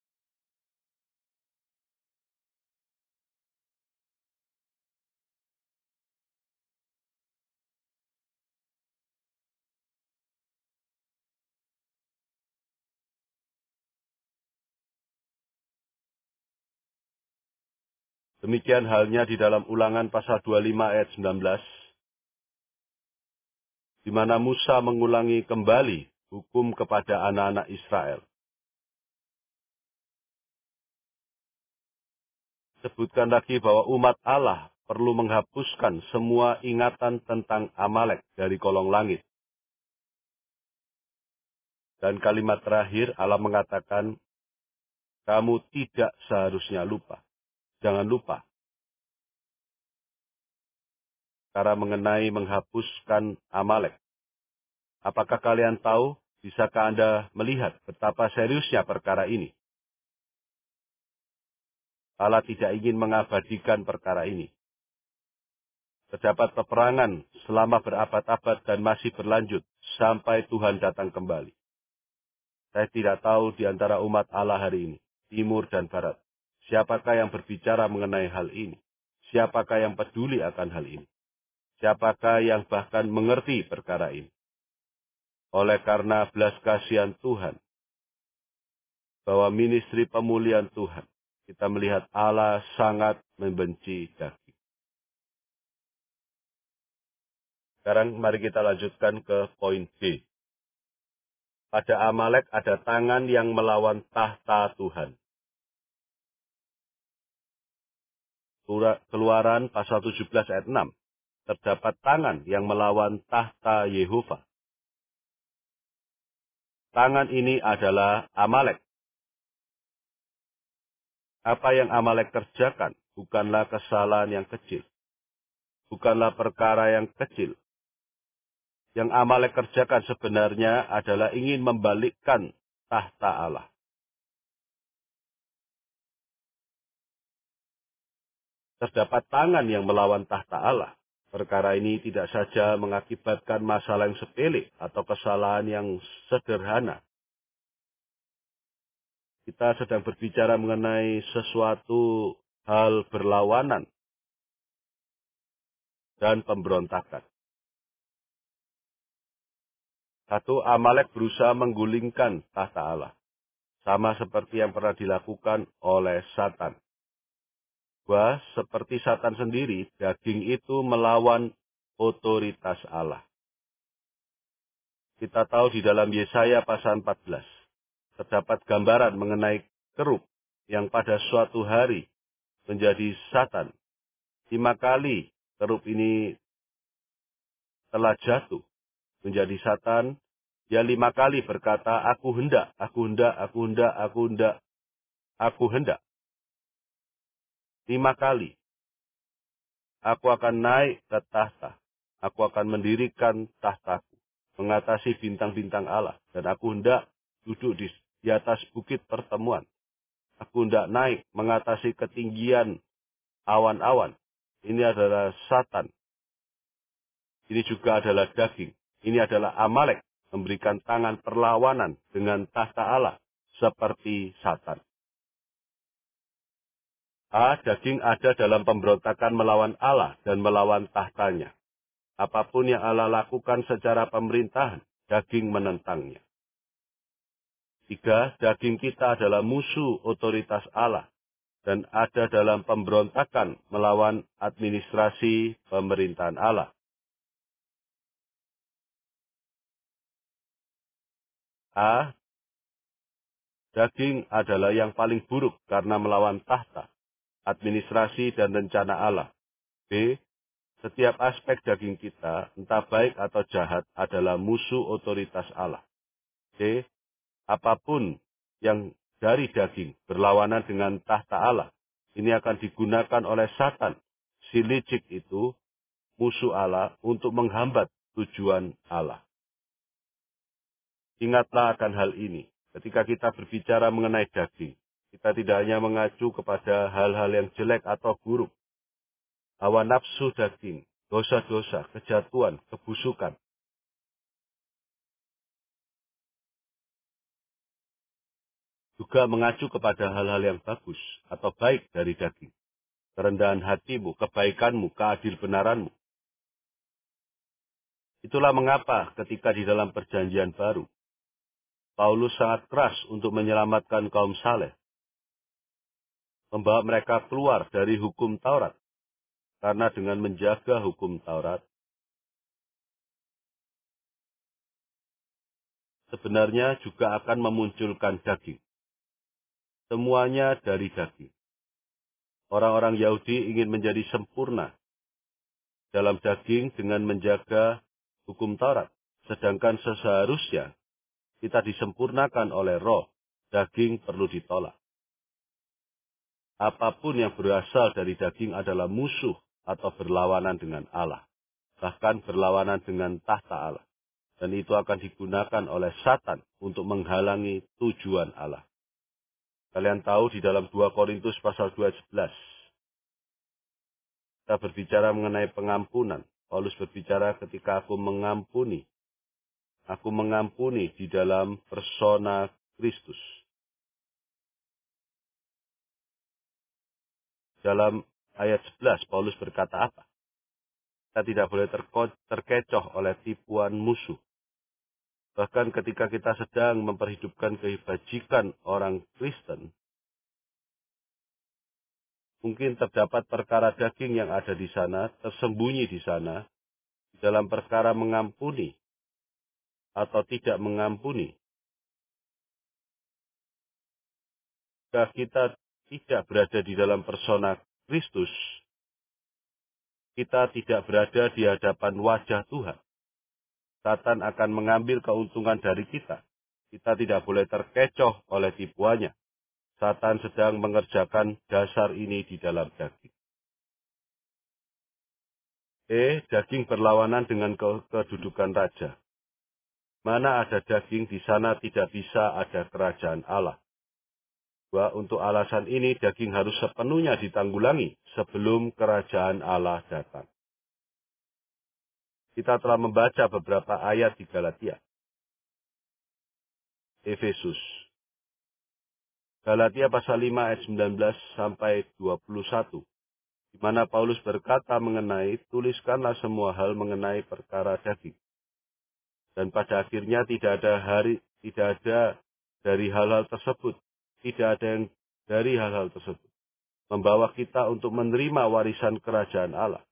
Demikian halnya di dalam Ulangan pasal dua puluh lima ayat sembilan belas. di mana Musa mengulangi kembali hukum kepada anak-anak Israel. Sebutkan lagi bahwa umat Allah perlu menghapuskan semua ingatan tentang Amalek dari kolong langit. Dan kalimat terakhir Allah mengatakan, kamu tidak seharusnya lupa. Jangan lupa. Cara mengenai menghapuskan Amalek. Apakah kalian tahu, bisakah Anda melihat betapa seriusnya perkara ini? Allah tidak ingin mengabadikan perkara ini. Terdapat peperangan selama berabad-abad dan masih berlanjut sampai Tuhan datang kembali. Saya tidak tahu di antara umat Allah hari ini, timur dan barat, siapakah yang berbicara mengenai hal ini? Siapakah yang peduli akan hal ini? Siapakah yang bahkan mengerti perkara ini? Oleh karena belas kasihan Tuhan, bahwa ministry pemulihan Tuhan, kita melihat Allah sangat membenci daging. Sekarang mari kita lanjutkan ke poin B. Pada Amalek ada tangan yang melawan tahta Tuhan. Keluaran pasal tujuh belas ayat enam. Terdapat tangan yang melawan tahta Yehova. Tangan ini adalah Amalek. Apa yang Amalek kerjakan bukanlah kesalahan yang kecil. Bukanlah perkara yang kecil. Yang Amalek kerjakan sebenarnya adalah ingin membalikkan tahta Allah. Terdapat tangan yang melawan tahta Allah. Perkara ini tidak saja mengakibatkan masalah yang sepele atau kesalahan yang sederhana. Kita sedang berbicara mengenai sesuatu hal berlawanan dan pemberontakan. Satu, Amalek berusaha menggulingkan tahta Allah. Sama seperti yang pernah dilakukan oleh Satan. Dua, seperti Satan sendiri, daging itu melawan otoritas Allah. Kita tahu di dalam Yesaya pasal empat belas, terdapat gambaran mengenai kerub yang pada suatu hari menjadi Satan. Lima kali kerub ini telah jatuh menjadi Satan. Dia lima kali berkata, aku hendak, aku hendak, aku hendak, aku hendak, aku hendak. Lima kali. Aku akan naik ke tahta. Aku akan mendirikan tahtaku, mengatasi bintang-bintang Allah. Dan aku hendak duduk di, di atas bukit pertemuan. Aku hendak naik, mengatasi ketinggian awan-awan. Ini adalah Satan. Ini juga adalah daging. Ini adalah Amalek, memberikan tangan perlawanan dengan tahta Allah, seperti Satan. A. Daging ada dalam pemberontakan melawan Allah dan melawan tahtanya. Apapun yang Allah lakukan secara pemerintahan, daging menentangnya. Tiga. Daging kita adalah musuh otoritas Allah dan ada dalam pemberontakan melawan administrasi pemerintahan Allah. A. Daging adalah yang paling buruk karena melawan tahta, administrasi, dan rencana Allah. B. Setiap aspek daging kita, entah baik atau jahat, adalah musuh otoritas Allah. C. Apapun yang dari daging berlawanan dengan tahta Allah, ini akan digunakan oleh Satan. Si licik itu, musuh Allah, untuk menghambat tujuan Allah. Ingatlah akan hal ini. Ketika kita berbicara mengenai daging, kita tidak hanya mengacu kepada hal-hal yang jelek atau buruk. Hawa nafsu daging, dosa-dosa, kejatuhan, kebusukan. Juga mengacu kepada hal-hal yang bagus atau baik dari daging. Kerendahan hatimu, kebaikanmu, keadil benaranmu. Itulah mengapa ketika di dalam perjanjian baru, Paulus sangat keras untuk menyelamatkan kaum saleh. Membawa mereka keluar dari hukum Taurat. Karena dengan menjaga hukum Taurat, sebenarnya juga akan memunculkan daging. Semuanya dari daging. Orang-orang Yahudi ingin menjadi sempurna dalam daging dengan menjaga hukum Taurat. Sedangkan seharusnya kita disempurnakan oleh roh, daging perlu ditolak. Apapun yang berasal dari daging adalah musuh atau berlawanan dengan Allah. Bahkan berlawanan dengan tahta Allah. Dan itu akan digunakan oleh Satan untuk menghalangi tujuan Allah. Kalian tahu di dalam dua Korintus pasal dua ayat sebelas. Kita berbicara mengenai pengampunan. Paulus berbicara ketika aku mengampuni. Aku mengampuni di dalam persona Kristus. Dalam ayat sebelas, Paulus berkata apa? Kita tidak boleh terkecoh oleh tipuan musuh. Bahkan ketika kita sedang memperhidupkan kebajikan orang Kristen, mungkin terdapat perkara daging yang ada di sana, tersembunyi di sana, di dalam perkara mengampuni atau tidak mengampuni. Jika kita tidak berada di dalam persona Kristus, kita tidak berada di hadapan wajah Tuhan. Satan akan mengambil keuntungan dari kita. Kita tidak boleh terkecoh oleh tipuannya. Satan sedang mengerjakan dasar ini di dalam daging. E. Daging berlawanan dengan ke kedudukan raja. Mana ada daging, di sana tidak bisa ada kerajaan Allah. Dua, untuk alasan ini daging harus sepenuhnya ditanggulangi sebelum kerajaan Allah datang. Kita telah membaca beberapa ayat di Galatia. Efesus. Galatia pasal lima ayat sembilan belas sampai dua puluh satu. Di mana Paulus berkata mengenai, tuliskanlah semua hal mengenai perkara daging. Dan pada akhirnya tidak ada hari, tidak ada dari hal-hal tersebut. Tidak ada yang dari hal-hal tersebut. Membawa kita untuk menerima warisan kerajaan Allah.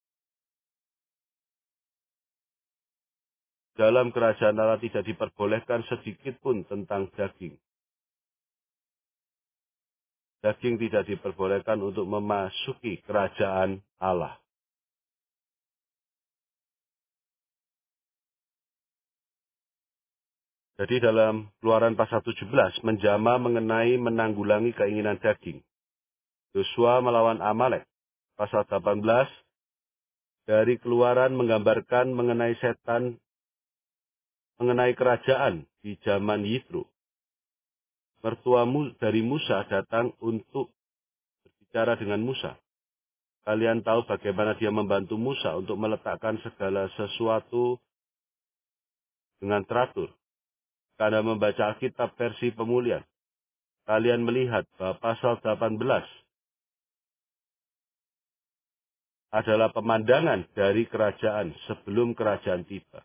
Dalam kerajaan Allah tidak diperbolehkan sedikit pun tentang daging. Daging tidak diperbolehkan untuk memasuki kerajaan Allah. Jadi dalam Keluaran pasal tujuh belas, menjama mengenai menanggulangi keinginan daging. Yosua melawan Amalek. Pasal delapan belas, dari Keluaran menggambarkan mengenai setan, mengenai kerajaan di zaman Yitro. Mertua dari Musa datang untuk berbicara dengan Musa. Kalian tahu bagaimana dia membantu Musa untuk meletakkan segala sesuatu dengan teratur. Karena membaca Alkitab versi pemulihan, kalian melihat bahwa pasal delapan belas adalah pemandangan dari kerajaan sebelum kerajaan tiba.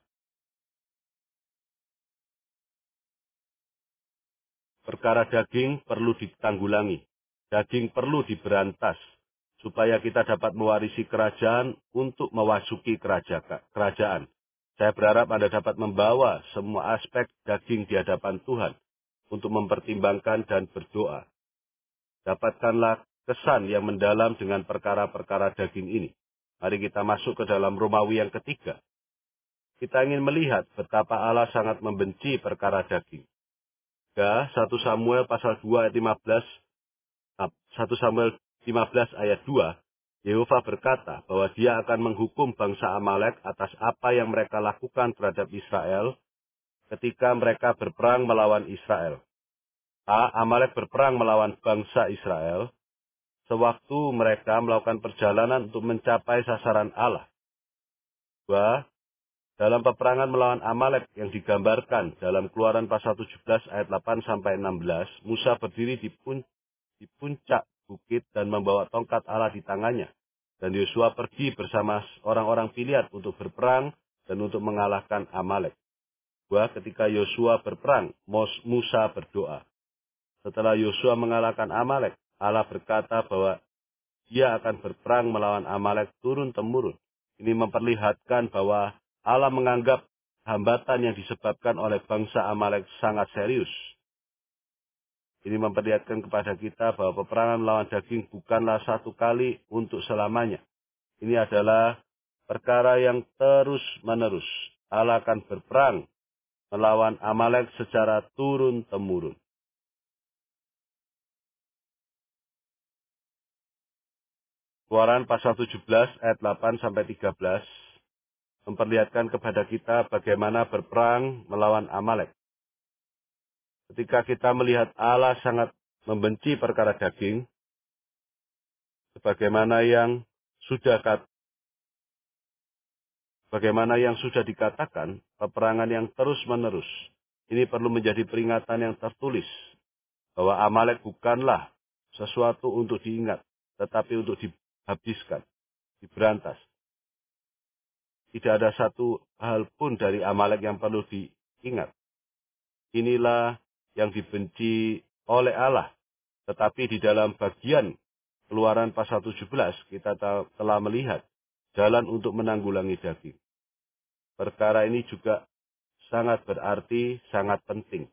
Perkara daging perlu ditanggulangi. Daging perlu diberantas, supaya kita dapat mewarisi kerajaan untuk memasuki kerajaan. Saya berharap Anda dapat membawa semua aspek daging di hadapan Tuhan untuk mempertimbangkan dan berdoa. Dapatkanlah kesan yang mendalam dengan perkara-perkara daging ini. Mari kita masuk ke dalam Romawi yang ketiga. Kita ingin melihat betapa Allah sangat membenci perkara daging. Ya, satu Samuel pasal dua ayat lima belas, satu Samuel lima belas ayat dua, Yehova berkata bahwa dia akan menghukum bangsa Amalek atas apa yang mereka lakukan terhadap Israel ketika mereka berperang melawan Israel. A. Amalek berperang melawan bangsa Israel sewaktu mereka melakukan perjalanan untuk mencapai sasaran Allah. Dua. Dalam peperangan melawan Amalek yang digambarkan dalam Keluaran pasal tujuh belas ayat delapan sampai enam belas, Musa berdiri di, pun, di puncak bukit dan membawa tongkat Allah di tangannya. Dan Yosua pergi bersama orang-orang pilihan untuk berperang dan untuk mengalahkan Amalek. Dua. Ketika Yosua berperang, Musa berdoa. Setelah Yosua mengalahkan Amalek, Allah berkata bahwa dia akan berperang melawan Amalek turun-temurun. Ini memperlihatkan bahwa Allah menganggap hambatan yang disebabkan oleh bangsa Amalek sangat serius. Ini memperlihatkan kepada kita bahwa peperangan melawan daging bukanlah satu kali untuk selamanya. Ini adalah perkara yang terus-menerus. Allah akan berperang melawan Amalek secara turun-temurun. Keluaran pasal tujuh belas ayat delapan sampai tiga belas memperlihatkan kepada kita bagaimana berperang melawan Amalek. Ketika kita melihat Allah sangat membenci perkara daging, sebagaimana yang sudah bagaimana yang sudah dikatakan, peperangan yang terus-menerus. Ini perlu menjadi peringatan yang tertulis bahwa Amalek bukanlah sesuatu untuk diingat, tetapi untuk dihabiskan, diberantas. Tidak ada satu hal pun dari Amalek yang perlu diingat. Inilah yang dibenci oleh Allah. Tetapi di dalam bagian Keluaran pasal tujuh belas kita telah melihat jalan untuk menanggulangi daging. Perkara ini juga sangat berarti, sangat penting.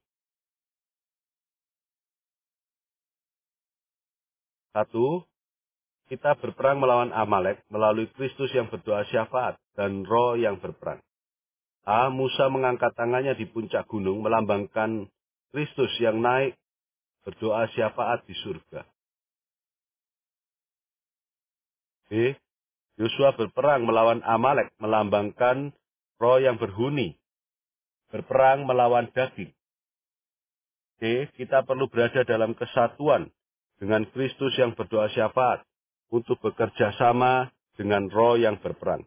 Satu, kita berperang melawan Amalek melalui Kristus yang berdoa syafaat dan Roh yang berperang. A. Musa mengangkat tangannya di puncak gunung melambangkan Kristus yang naik berdoa syafaat di surga. B. Yosua berperang melawan Amalek melambangkan Roh yang berhuni, berperang melawan daging. C. Kita perlu berada dalam kesatuan dengan Kristus yang berdoa syafaat untuk bekerja sama dengan Roh yang berperang.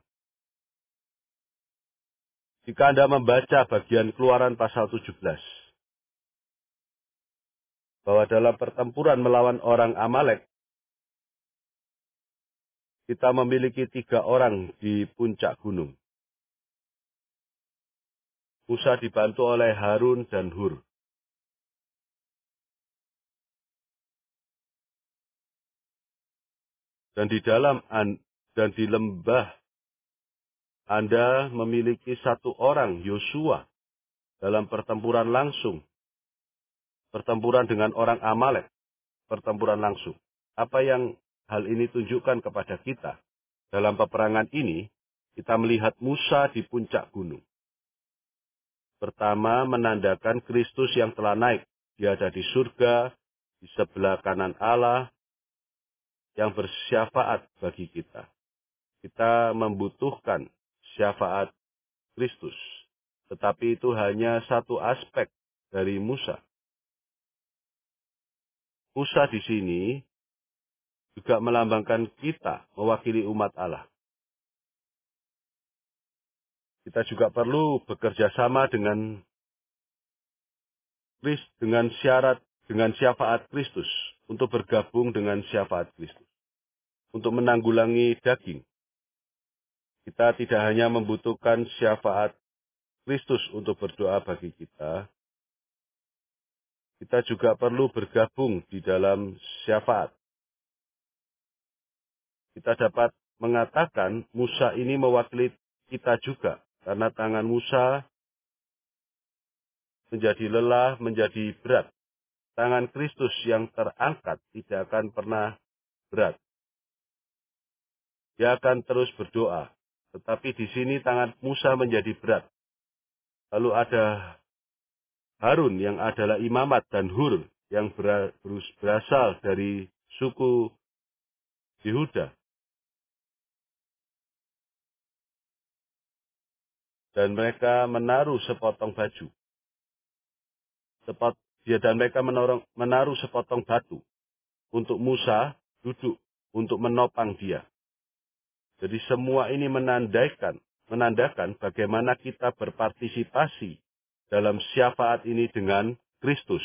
Jika Anda membaca bagian Keluaran pasal tujuh belas, bahwa dalam pertempuran melawan orang Amalek, kita memiliki tiga orang di puncak gunung. Musa dibantu oleh Harun dan Hur. Dan di dalam dan di lembah Anda memiliki satu orang, Yosua, dalam pertempuran langsung. Pertempuran dengan orang Amalek, pertempuran langsung. Apa yang hal ini tunjukkan kepada kita? Dalam peperangan ini, kita melihat Musa di puncak gunung. Pertama, menandakan Kristus yang telah naik. Dia ada di surga, di sebelah kanan Allah, yang bersyafaat bagi kita. Kita membutuhkan syafaat Kristus. Tetapi itu hanya satu aspek dari Musa. Musa di sini juga melambangkan kita, mewakili umat Allah. Kita juga perlu bekerja sama dengan dengan syarat dengan syafaat Kristus untuk bergabung dengan syafaat Kristus untuk menanggulangi daging. Kita tidak hanya membutuhkan syafaat Kristus untuk berdoa bagi kita, kita juga perlu bergabung di dalam syafaat. Kita dapat mengatakan Musa ini mewakili kita juga, karena tangan Musa menjadi lelah, menjadi berat. Tangan Kristus yang terangkat tidak akan pernah berat. Dia akan terus berdoa. Tetapi di sini tangan Musa menjadi berat. Lalu ada Harun yang adalah imamat dan Hur yang berasal dari suku Yehuda. Dan mereka menaruh sepotong baju. Sepot, dia dan mereka menorong, menaruh sepotong batu untuk Musa duduk untuk menopang dia. Jadi semua ini menandakan, menandakan bagaimana kita berpartisipasi dalam syafaat ini dengan Kristus.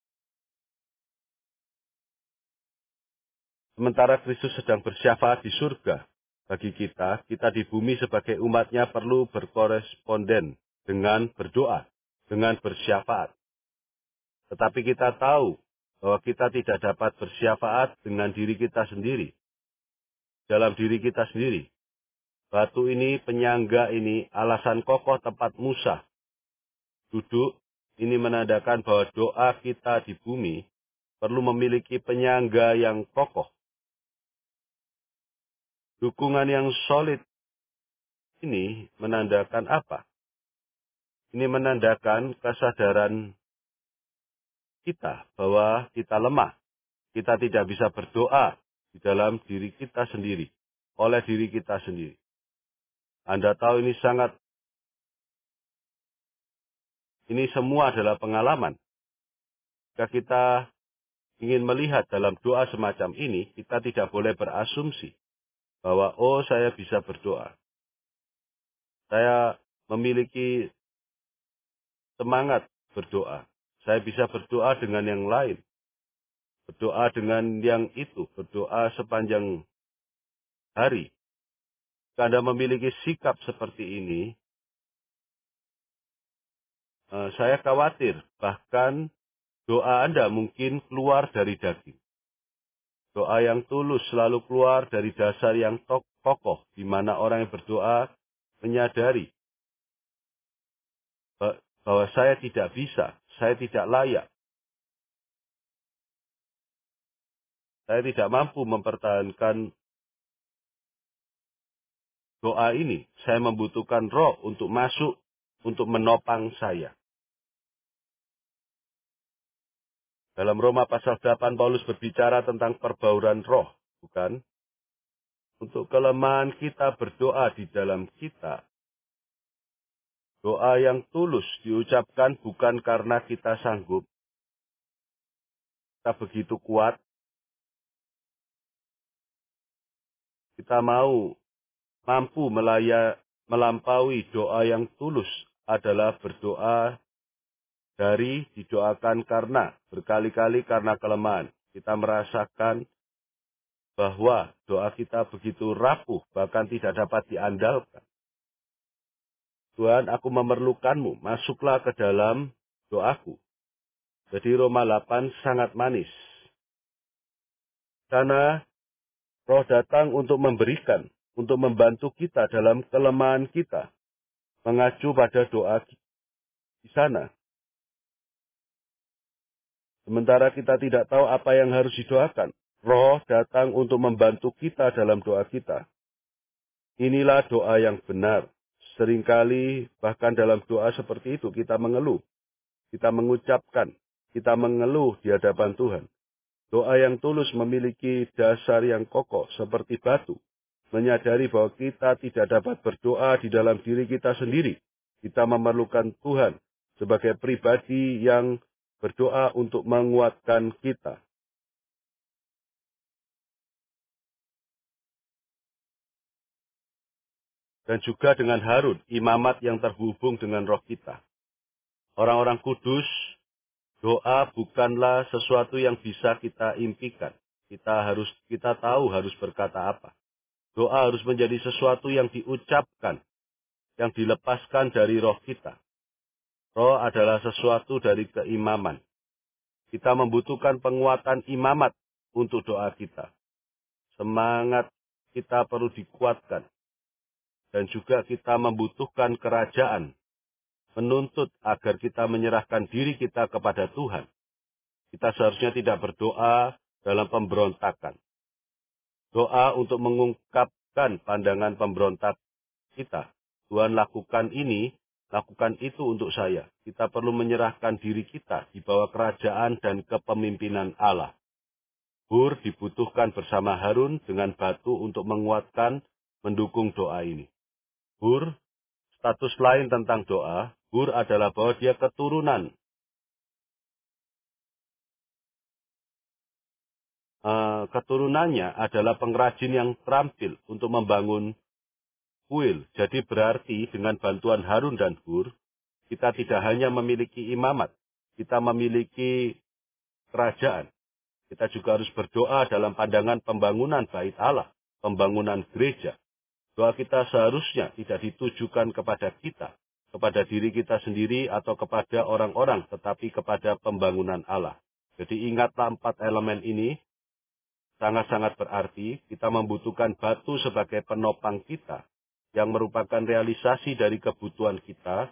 Sementara Kristus sedang bersyafaat di surga, bagi kita, kita di bumi sebagai umatnya perlu berkoresponden dengan berdoa, dengan bersyafaat. Tetapi kita tahu bahwa kita tidak dapat bersyafaat dengan diri kita sendiri. Dalam diri kita sendiri. Batu ini, penyangga ini, alasan kokoh tempat Musa duduk, ini menandakan bahwa doa kita di bumi perlu memiliki penyangga yang kokoh. Dukungan yang solid ini menandakan apa? Ini menandakan kesadaran kita bahwa kita lemah. Kita tidak bisa berdoa di dalam diri kita sendiri, oleh diri kita sendiri. Anda tahu ini sangat, ini semua adalah pengalaman. Jika kita ingin melihat dalam doa semacam ini, kita tidak boleh berasumsi bahwa, oh saya bisa berdoa. Saya memiliki semangat berdoa. Saya bisa berdoa dengan yang lain. Berdoa dengan yang itu, berdoa sepanjang hari. Jika Anda memiliki sikap seperti ini, eh, saya khawatir bahkan doa Anda mungkin keluar dari daging. Doa yang tulus selalu keluar dari dasar yang kokoh, di mana orang yang berdoa menyadari bahwa saya tidak bisa, saya tidak layak, saya tidak mampu mempertahankan doa ini. Saya membutuhkan Roh untuk masuk, untuk menopang saya. Dalam Roma pasal delapan, Paulus berbicara tentang perbauran roh, bukan? Untuk kelemahan kita berdoa di dalam kita. Doa yang tulus diucapkan bukan karena kita sanggup, kita begitu kuat, kita mau, mampu melaya, melampaui doa yang tulus adalah berdoa dari didoakan karena, berkali-kali karena kelemahan. Kita merasakan bahwa doa kita begitu rapuh, bahkan tidak dapat diandalkan. Tuhan, aku memerlukanmu, masuklah ke dalam doaku. Jadi Roma delapan sangat manis. Karena Roh datang untuk memberikan, untuk membantu kita dalam kelemahan kita. Mengacu pada doa di sana. Sementara kita tidak tahu apa yang harus didoakan. Roh datang untuk membantu kita dalam doa kita. Inilah doa yang benar. Seringkali bahkan dalam doa seperti itu kita mengeluh. Kita mengucapkan, kita mengeluh di hadapan Tuhan. Doa yang tulus memiliki dasar yang kokoh seperti batu. Menyadari bahwa kita tidak dapat berdoa di dalam diri kita sendiri. Kita memerlukan Tuhan sebagai pribadi yang berdoa untuk menguatkan kita. Dan juga dengan Harun, imamat yang terhubung dengan roh kita. Orang-orang kudus, doa bukanlah sesuatu yang bisa kita impikan. Kita harus, kita tahu harus berkata apa. Doa harus menjadi sesuatu yang diucapkan, yang dilepaskan dari roh kita. Roh adalah sesuatu dari keimaman. Kita membutuhkan penguatan imamat untuk doa kita. Semangat kita perlu dikuatkan. Dan juga kita membutuhkan kerajaan, menuntut agar kita menyerahkan diri kita kepada Tuhan. Kita seharusnya tidak berdoa dalam pemberontakan. Doa untuk mengungkapkan pandangan pemberontak kita. Tuhan lakukan ini, lakukan itu untuk saya. Kita perlu menyerahkan diri kita di bawah kerajaan dan kepemimpinan Allah. Hur dibutuhkan bersama Harun dengan batu untuk menguatkan, mendukung doa ini. Hur, status lain tentang doa, Hur adalah bahwa dia keturunan. Uh, keturunannya adalah pengrajin yang terampil untuk membangun kuil. Jadi berarti dengan bantuan Harun dan Hur, kita tidak hanya memiliki imamat, kita memiliki kerajaan. Kita juga harus berdoa dalam pandangan pembangunan bait Allah, pembangunan gereja. Doa kita seharusnya tidak ditujukan kepada kita, kepada diri kita sendiri atau kepada orang-orang, tetapi kepada pembangunan Allah. Jadi ingatlah empat elemen ini, sangat-sangat berarti. Kita membutuhkan batu sebagai penopang kita, yang merupakan realisasi dari kebutuhan kita,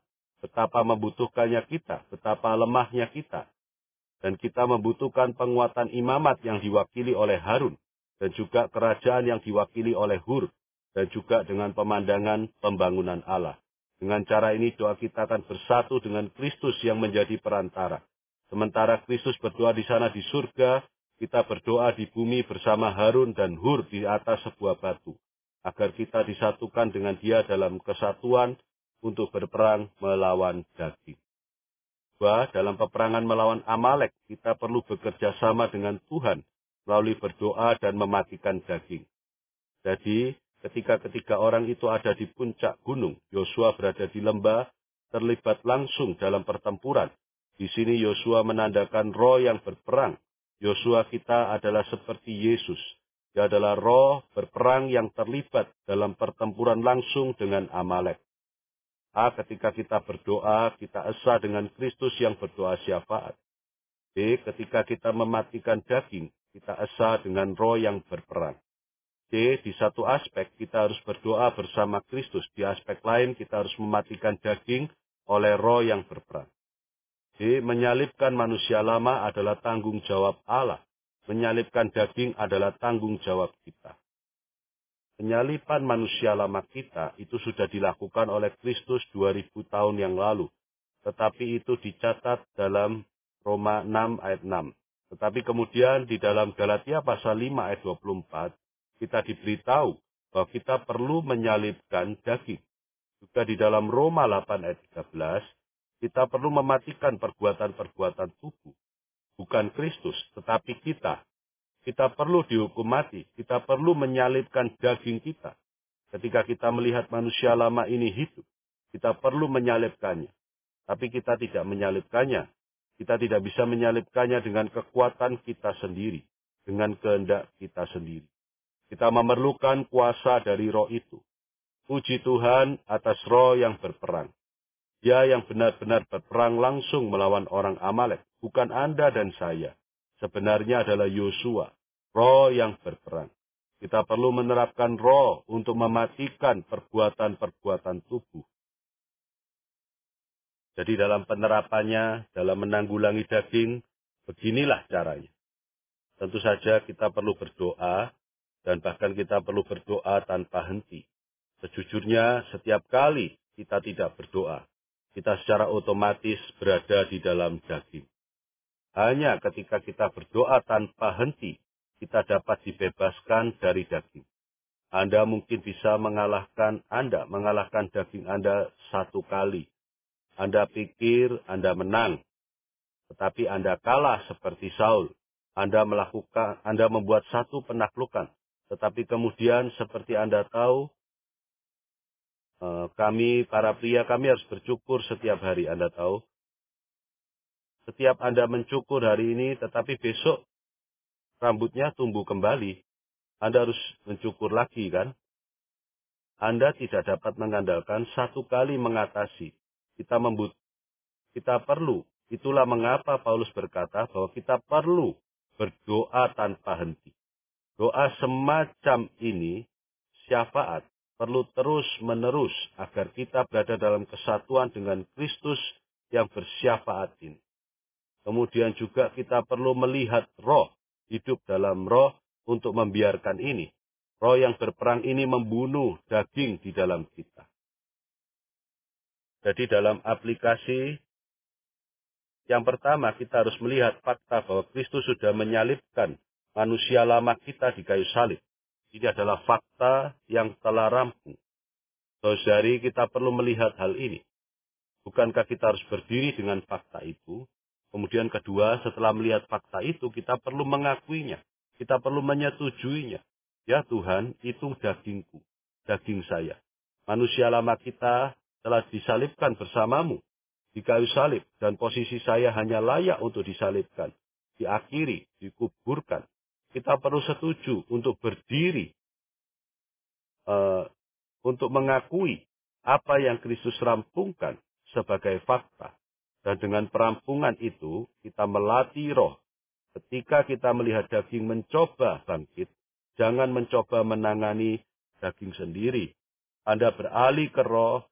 betapa membutuhkannya kita, betapa lemahnya kita. Dan kita membutuhkan penguatan imamat yang diwakili oleh Harun, dan juga kerajaan yang diwakili oleh Hur, dan juga dengan pemandangan pembangunan Allah. Dengan cara ini doa kita akan bersatu dengan Kristus yang menjadi perantara. Sementara Kristus berdoa di sana di surga, kita berdoa di bumi bersama Harun dan Hur di atas sebuah batu, agar kita disatukan dengan Dia dalam kesatuan untuk berperang melawan daging. Bahwa dalam peperangan melawan Amalek, kita perlu bekerja sama dengan Tuhan melalui berdoa dan mematikan daging. Jadi, ketika ketiga orang itu ada di puncak gunung, Yosua berada di lembah, terlibat langsung dalam pertempuran. Di sini Yosua menandakan roh yang berperang. Yosua kita adalah seperti Yesus. Dia adalah roh berperang yang terlibat dalam pertempuran langsung dengan Amalek. A. Ketika kita berdoa, kita esa dengan Kristus yang berdoa syafaat. B. Ketika kita mematikan daging, kita esa dengan roh yang berperang. D. Di satu aspek kita harus berdoa bersama Kristus. Di aspek lain kita harus mematikan daging oleh roh yang berperang. D. Menyalibkan manusia lama adalah tanggung jawab Allah. Menyalibkan daging adalah tanggung jawab kita. Penyaliban manusia lama kita itu sudah dilakukan oleh Kristus dua ribu tahun yang lalu. Tetapi itu dicatat dalam Roma enam ayat enam. Tetapi kemudian di dalam Galatia pasal lima ayat dua puluh empat, kita diberitahu bahwa kita perlu menyalibkan daging. Juga di dalam Roma delapan ayat tiga belas, kita perlu mematikan perbuatan-perbuatan tubuh. Bukan Kristus, tetapi kita. Kita perlu dihukum mati. Kita perlu menyalibkan daging kita. Ketika kita melihat manusia lama ini hidup, kita perlu menyalibkannya. Tapi kita tidak menyalibkannya. Kita tidak bisa menyalibkannya dengan kekuatan kita sendiri, dengan kehendak kita sendiri. Kita memerlukan kuasa dari roh itu. Puji Tuhan atas roh yang berperang. Dia yang benar-benar berperang langsung melawan orang Amalek, bukan Anda dan saya. Sebenarnya adalah Yosua, roh yang berperang. Kita perlu menerapkan roh untuk mematikan perbuatan-perbuatan tubuh. Jadi dalam penerapannya, dalam menanggulangi daging, beginilah caranya. Tentu saja kita perlu berdoa, dan bahkan kita perlu berdoa tanpa henti. Sejujurnya, setiap kali kita tidak berdoa, kita secara otomatis berada di dalam daging. Hanya ketika kita berdoa tanpa henti, kita dapat dibebaskan dari daging. Anda mungkin bisa mengalahkan Anda, mengalahkan daging Anda satu kali. Anda pikir Anda menang, tetapi Anda kalah seperti Saul. Anda melakukan, Anda membuat satu penaklukan, tetapi kemudian seperti Anda tahu, kami para pria kami harus bercukur setiap hari. Anda tahu, setiap Anda mencukur hari ini, tetapi besok rambutnya tumbuh kembali. Anda harus mencukur lagi, kan? Anda tidak dapat mengandalkan satu kali mengatasi. Kita membut, kita perlu. Itulah mengapa Paulus berkata bahwa kita perlu berdoa tanpa henti. Doa semacam ini, syafaat, perlu terus-menerus agar kita berada dalam kesatuan dengan Kristus yang bersyafaat ini. Kemudian juga kita perlu melihat roh, hidup dalam roh untuk membiarkan ini. Roh yang berperang ini membunuh daging di dalam kita. Jadi dalam aplikasi yang pertama kita harus melihat fakta bahwa Kristus sudah menyalibkan manusia lama kita di kayu salib. Ini adalah fakta yang telah rampung. Saudari, kita perlu melihat hal ini. Bukankah kita harus berdiri dengan fakta itu? Kemudian kedua, setelah melihat fakta itu, kita perlu mengakuinya. Kita perlu menyetujuinya. Ya Tuhan, itu dagingku, daging saya. Manusia lama kita telah disalibkan bersamamu di kayu salib. Dan posisi saya hanya layak untuk disalibkan. Diakhiri, dikuburkan. Kita perlu setuju untuk berdiri. Uh, untuk mengakui apa yang Kristus rampungkan sebagai fakta. Dan dengan perampungan itu, kita melatih roh. Ketika kita melihat daging mencoba bangkit, jangan mencoba menangani daging sendiri. Anda beralih ke roh,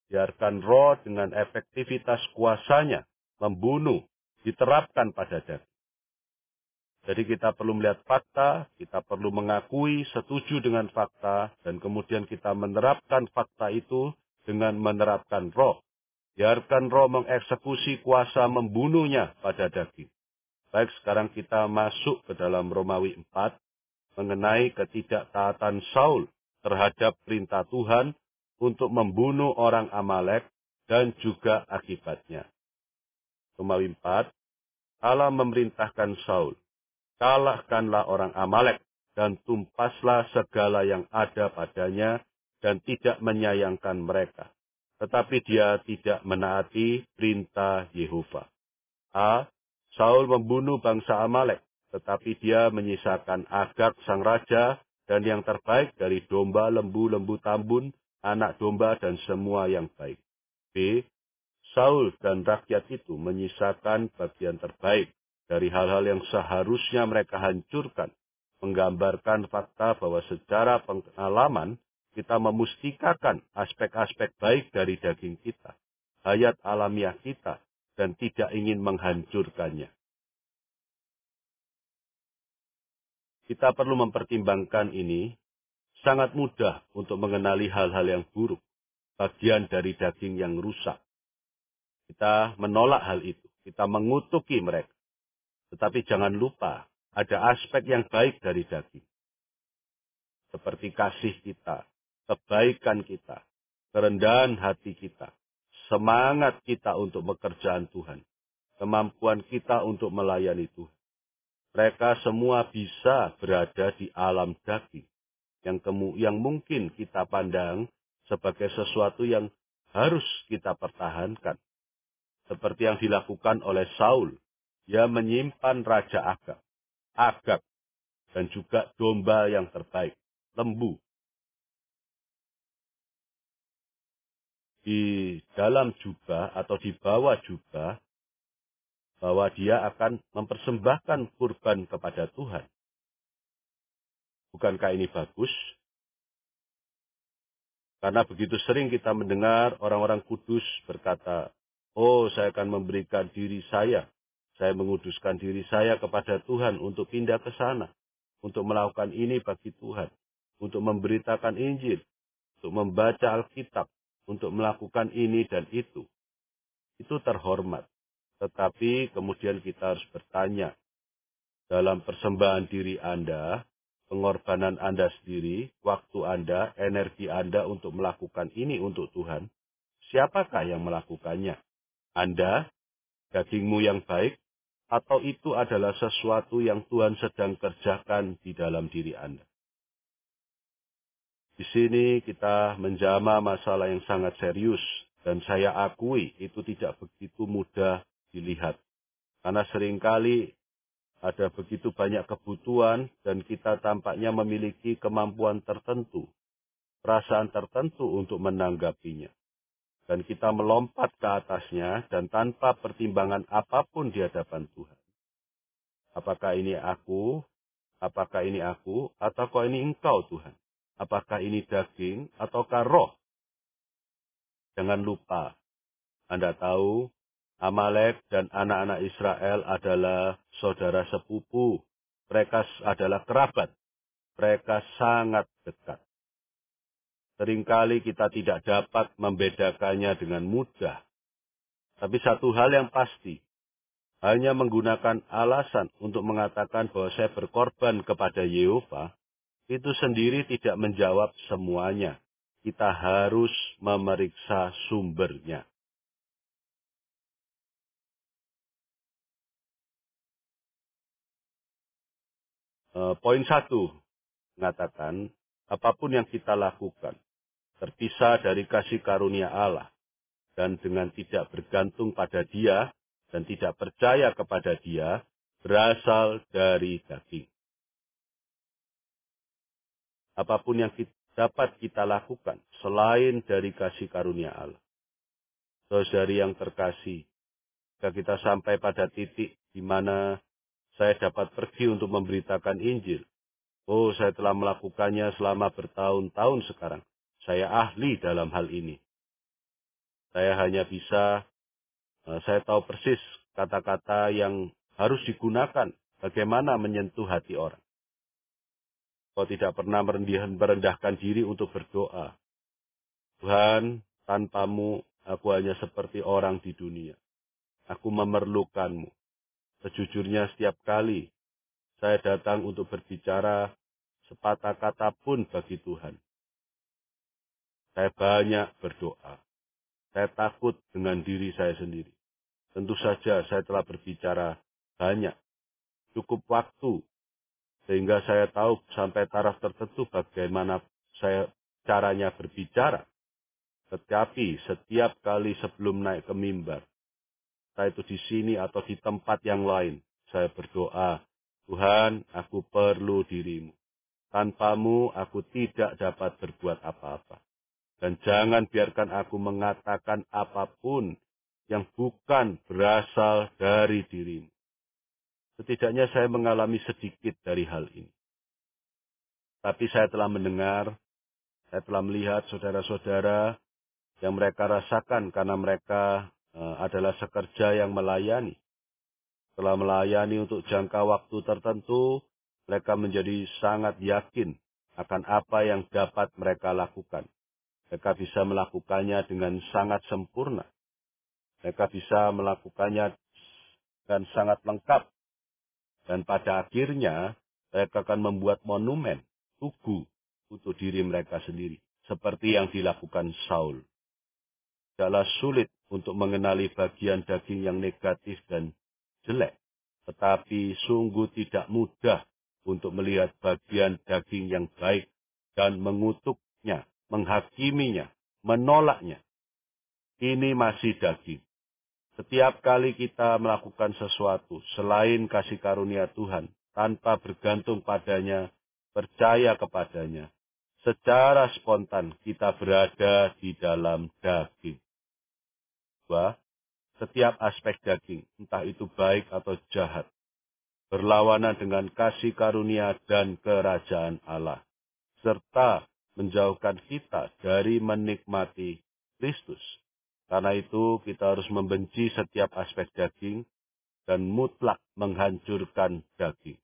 Biarkan roh dengan efektivitas kuasanya membunuh diterapkan pada daging. Jadi kita perlu melihat fakta, kita perlu mengakui, setuju dengan fakta, dan kemudian kita menerapkan fakta itu dengan menerapkan roh. Biarkan roh mengeksekusi kuasa membunuhnya pada daging. Baik, sekarang kita masuk ke dalam Romawi empat mengenai ketidaktaatan Saul terhadap perintah Tuhan untuk membunuh orang Amalek dan juga akibatnya. Romawi empat, Allah memerintahkan Saul, kalahkanlah orang Amalek dan tumpaslah segala yang ada padanya dan tidak menyayangkan mereka. Tetapi dia tidak menaati perintah Yehova. A. Saul membunuh bangsa Amalek, tetapi dia menyisakan Agag sang raja dan yang terbaik dari domba, lembu, lembu tambun, anak domba dan semua yang baik. B. Saul dan rakyat itu menyisakan bagian terbaik dari hal-hal yang seharusnya mereka hancurkan, menggambarkan fakta bahwa secara pengalaman kita memustikakan aspek-aspek baik dari daging kita, hayat alamiah kita, dan tidak ingin menghancurkannya. Kita perlu mempertimbangkan ini. Sangat mudah untuk mengenali hal-hal yang buruk, bagian dari daging yang rusak. Kita menolak hal itu, kita mengutuki mereka. Tetapi jangan lupa, ada aspek yang baik dari daging. Seperti kasih kita, kebaikan kita, kerendahan hati kita, semangat kita untuk pekerjaan Tuhan, kemampuan kita untuk melayani Tuhan. Mereka semua bisa berada di alam daging, yang, kemu, yang mungkin kita pandang sebagai sesuatu yang harus kita pertahankan. Seperti yang dilakukan oleh Saul, dia menyimpan Raja Agag, Agag, dan juga domba yang terbaik, lembu. Di dalam jubah atau di bawah jubah, bahwa dia akan mempersembahkan kurban kepada Tuhan. Bukankah ini bagus? Karena begitu sering kita mendengar orang-orang kudus berkata, oh, saya akan memberikan diri saya. Saya menguduskan diri saya kepada Tuhan untuk pindah ke sana. Untuk melakukan ini bagi Tuhan. Untuk memberitakan Injil. Untuk membaca Alkitab. Untuk melakukan ini dan itu. Itu terhormat. Tetapi kemudian kita harus bertanya. Dalam persembahan diri Anda, pengorbanan Anda sendiri, waktu Anda, energi Anda untuk melakukan ini untuk Tuhan, siapakah yang melakukannya? Anda, dagingmu yang baik, atau itu adalah sesuatu yang Tuhan sedang kerjakan di dalam diri Anda? Di sini kita menjama masalah yang sangat serius, dan saya akui itu tidak begitu mudah dilihat. Karena seringkali ada begitu banyak kebutuhan dan kita tampaknya memiliki kemampuan tertentu, perasaan tertentu untuk menanggapinya. Dan kita melompat ke atasnya dan tanpa pertimbangan apapun di hadapan Tuhan. Apakah ini aku? Apakah ini aku? Ataukah ini Engkau Tuhan? Apakah ini daging ataukah roh? Jangan lupa, Anda tahu, Amalek dan anak-anak Israel adalah saudara sepupu. Mereka adalah kerabat. Mereka sangat dekat. Seringkali kita tidak dapat membedakannya dengan mudah. Tapi satu hal yang pasti, hanya menggunakan alasan untuk mengatakan bahwa saya berkorban kepada Yehova, itu sendiri tidak menjawab semuanya. Kita harus memeriksa sumbernya. E, poin satu mengatakan, apapun yang kita lakukan, terpisah dari kasih karunia Allah, dan dengan tidak bergantung pada Dia, dan tidak percaya kepada Dia, berasal dari daging. Apapun yang kita, dapat kita lakukan, selain dari kasih karunia Allah. Saudari yang terkasih, jika kita sampai pada titik di mana saya dapat pergi untuk memberitakan Injil, oh, saya telah melakukannya selama bertahun-tahun sekarang. Saya ahli dalam hal ini. Saya hanya bisa, eh, saya tahu persis kata-kata yang harus digunakan, bagaimana menyentuh hati orang. Kau tidak pernah merendah- merendahkan diri untuk berdoa. Tuhan, tanpamu aku hanya seperti orang di dunia. Aku memerlukanmu. Sejujurnya setiap kali saya datang untuk berbicara sepatah kata pun bagi Tuhan. Saya banyak berdoa. Saya takut dengan diri saya sendiri. Tentu saja saya telah berbicara banyak, cukup waktu, sehingga saya tahu sampai taraf tertentu bagaimana saya caranya berbicara. Tetapi setiap kali sebelum naik ke mimbar, entah itu di sini atau di tempat yang lain, saya berdoa, Tuhan, aku perlu dirimu. Tanpamu aku tidak dapat berbuat apa-apa. Dan jangan biarkan aku mengatakan apapun yang bukan berasal dari dirimu. Setidaknya saya mengalami sedikit dari hal ini. Tapi saya telah mendengar, saya telah melihat saudara-saudara yang mereka rasakan karena mereka uh, adalah sekerja yang melayani. Setelah melayani untuk jangka waktu tertentu, mereka menjadi sangat yakin akan apa yang dapat mereka lakukan. Mereka bisa melakukannya dengan sangat sempurna. Mereka bisa melakukannya dan sangat lengkap. Dan pada akhirnya, mereka akan membuat monumen, tugu, untuk diri mereka sendiri. Seperti yang dilakukan Saul. Tidaklah sulit untuk mengenali bagian daging yang negatif dan jelek. Tetapi sungguh tidak mudah untuk melihat bagian daging yang baik dan mengutuknya, menghakiminya, menolaknya. Ini masih daging. Setiap kali kita melakukan sesuatu selain kasih karunia Tuhan, tanpa bergantung padanya, percaya kepadanya, secara spontan kita berada di dalam daging. Dua, setiap aspek daging, entah itu baik atau jahat, berlawanan dengan kasih karunia dan kerajaan Allah, serta menjauhkan kita dari menikmati Kristus. Karena itu kita harus membenci setiap aspek daging dan mutlak menghancurkan daging.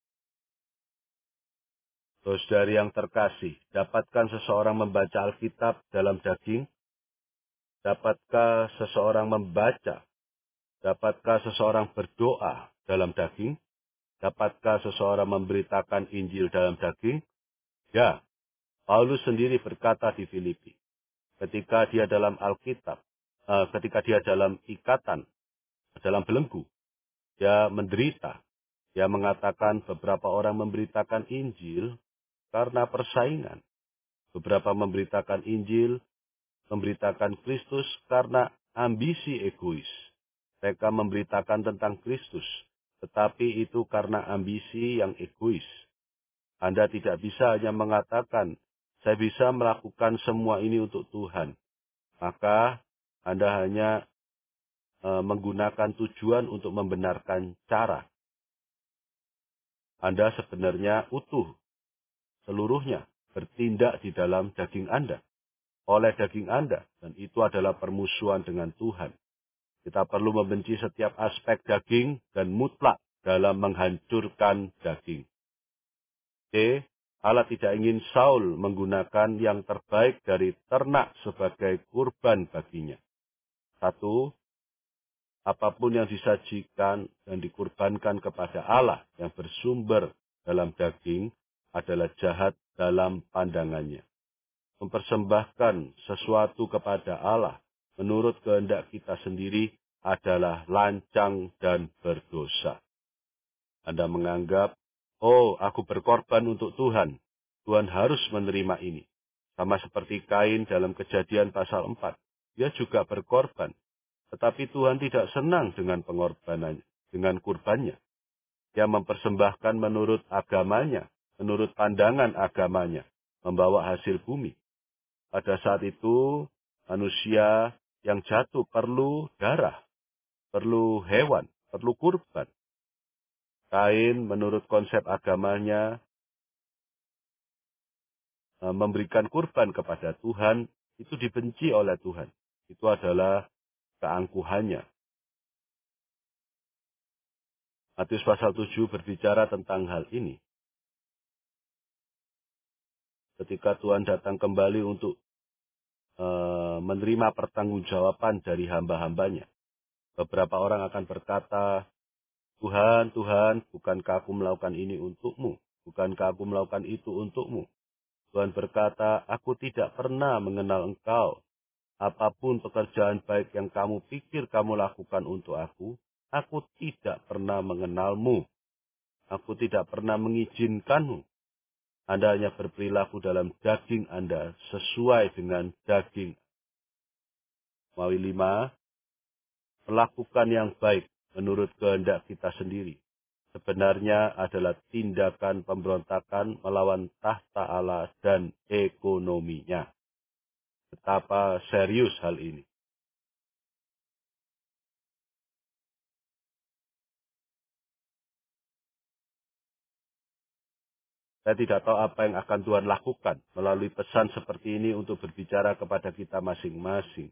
Saudari yang terkasih, dapatkah seseorang membaca Alkitab dalam daging? Dapatkah seseorang membaca? Dapatkah seseorang berdoa dalam daging? Dapatkah seseorang memberitakan Injil dalam daging? Ya, Paulus sendiri berkata di Filipi, ketika dia dalam Alkitab, uh, ketika dia dalam ikatan, dalam belenggu, dia menderita. Dia mengatakan beberapa orang memberitakan Injil karena persaingan. Beberapa memberitakan Injil, memberitakan Kristus karena ambisi egois. Mereka memberitakan tentang Kristus, tetapi itu karena ambisi yang egois. Anda tidak bisa hanya mengatakan, saya bisa melakukan semua ini untuk Tuhan. Maka Anda hanya e, menggunakan tujuan untuk membenarkan cara. Anda sebenarnya utuh, seluruhnya bertindak di dalam daging Anda, oleh daging Anda, dan itu adalah permusuhan dengan Tuhan. Kita perlu membenci setiap aspek daging dan mutlak dalam menghancurkan daging. D. Allah tidak ingin Saul menggunakan yang terbaik dari ternak sebagai kurban baginya. Satu, apapun yang disajikan dan dikurbankan kepada Allah yang bersumber dalam daging adalah jahat dalam pandangannya. Mempersembahkan sesuatu kepada Allah menurut kehendak kita sendiri adalah lancang dan berdosa. Anda menganggap, oh, aku berkorban untuk Tuhan. Tuhan harus menerima ini. Sama seperti Kain dalam Kejadian pasal empat. Dia juga berkorban. Tetapi Tuhan tidak senang dengan pengorbanannya, dengan kurbannya. Dia mempersembahkan menurut agamanya, menurut pandangan agamanya, membawa hasil bumi. Pada saat itu, manusia yang jatuh perlu darah, perlu hewan, perlu kurban. Kain menurut konsep agamanya memberikan kurban kepada Tuhan, itu dibenci oleh Tuhan. itu adalah keangkuhannya. Matius pasal tujuh berbicara tentang hal ini. Ketika Tuhan datang kembali untuk e, menerima pertanggungjawaban dari hamba-hambanya, beberapa orang akan berkata, Tuhan, Tuhan, bukankah aku melakukan ini untukmu? Bukankah aku melakukan itu untukmu? Tuhan berkata, aku tidak pernah mengenal engkau. Apapun pekerjaan baik yang kamu pikir kamu lakukan untuk aku, aku tidak pernah mengenalmu. Aku tidak pernah mengizinkanmu. Anda hanya berperilaku dalam daging Anda sesuai dengan daging. Mawi lima, melakukan yang baik menurut kehendak kita sendiri. Sebenarnya adalah tindakan pemberontakan melawan tahta Allah dan ekonominya. Betapa serius hal ini. Saya tidak tahu apa yang akan Tuhan lakukan melalui pesan seperti ini untuk berbicara kepada kita masing-masing.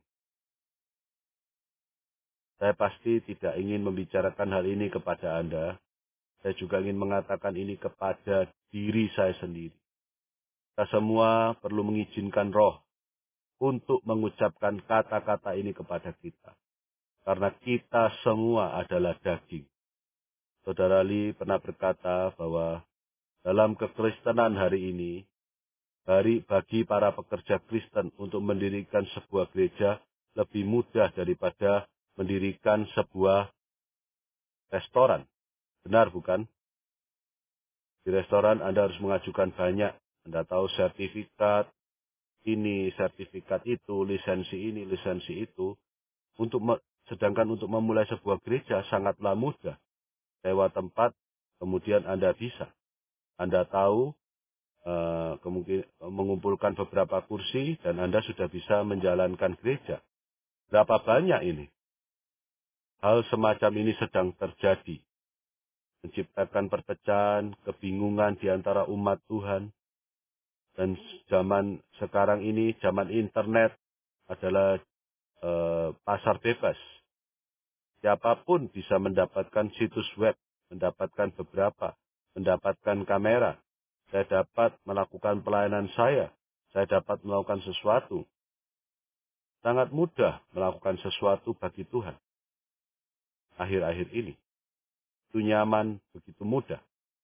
Saya pasti tidak ingin membicarakan hal ini kepada Anda. Saya juga ingin mengatakan ini kepada diri saya sendiri. Kita semua perlu mengizinkan Roh untuk mengucapkan kata-kata ini kepada kita. Karena kita semua adalah daging. Saudara Lee pernah berkata bahwa dalam kekristenan hari ini, hari bagi para pekerja Kristen untuk mendirikan sebuah gereja lebih mudah daripada mendirikan sebuah restoran. Benar bukan? Di restoran Anda harus mengajukan banyak. Anda tahu sertifikat ini, sertifikat itu, lisensi ini, lisensi itu. Untuk me- sedangkan untuk memulai sebuah gereja sangatlah mudah. Sewa tempat, kemudian Anda bisa. Anda tahu uh, kemungkinan mengumpulkan beberapa kursi dan Anda sudah bisa menjalankan gereja. Berapa banyak ini? Hal semacam ini sedang terjadi. Menciptakan perpecahan, kebingungan di antara umat Tuhan. Dan zaman sekarang ini, zaman internet adalah uh, pasar bebas. Siapapun bisa mendapatkan situs web, mendapatkan beberapa, mendapatkan kamera. Saya dapat melakukan pelayanan saya. Saya dapat melakukan sesuatu. Sangat mudah melakukan sesuatu bagi Tuhan. Akhir-akhir ini. Itu nyaman, begitu mudah.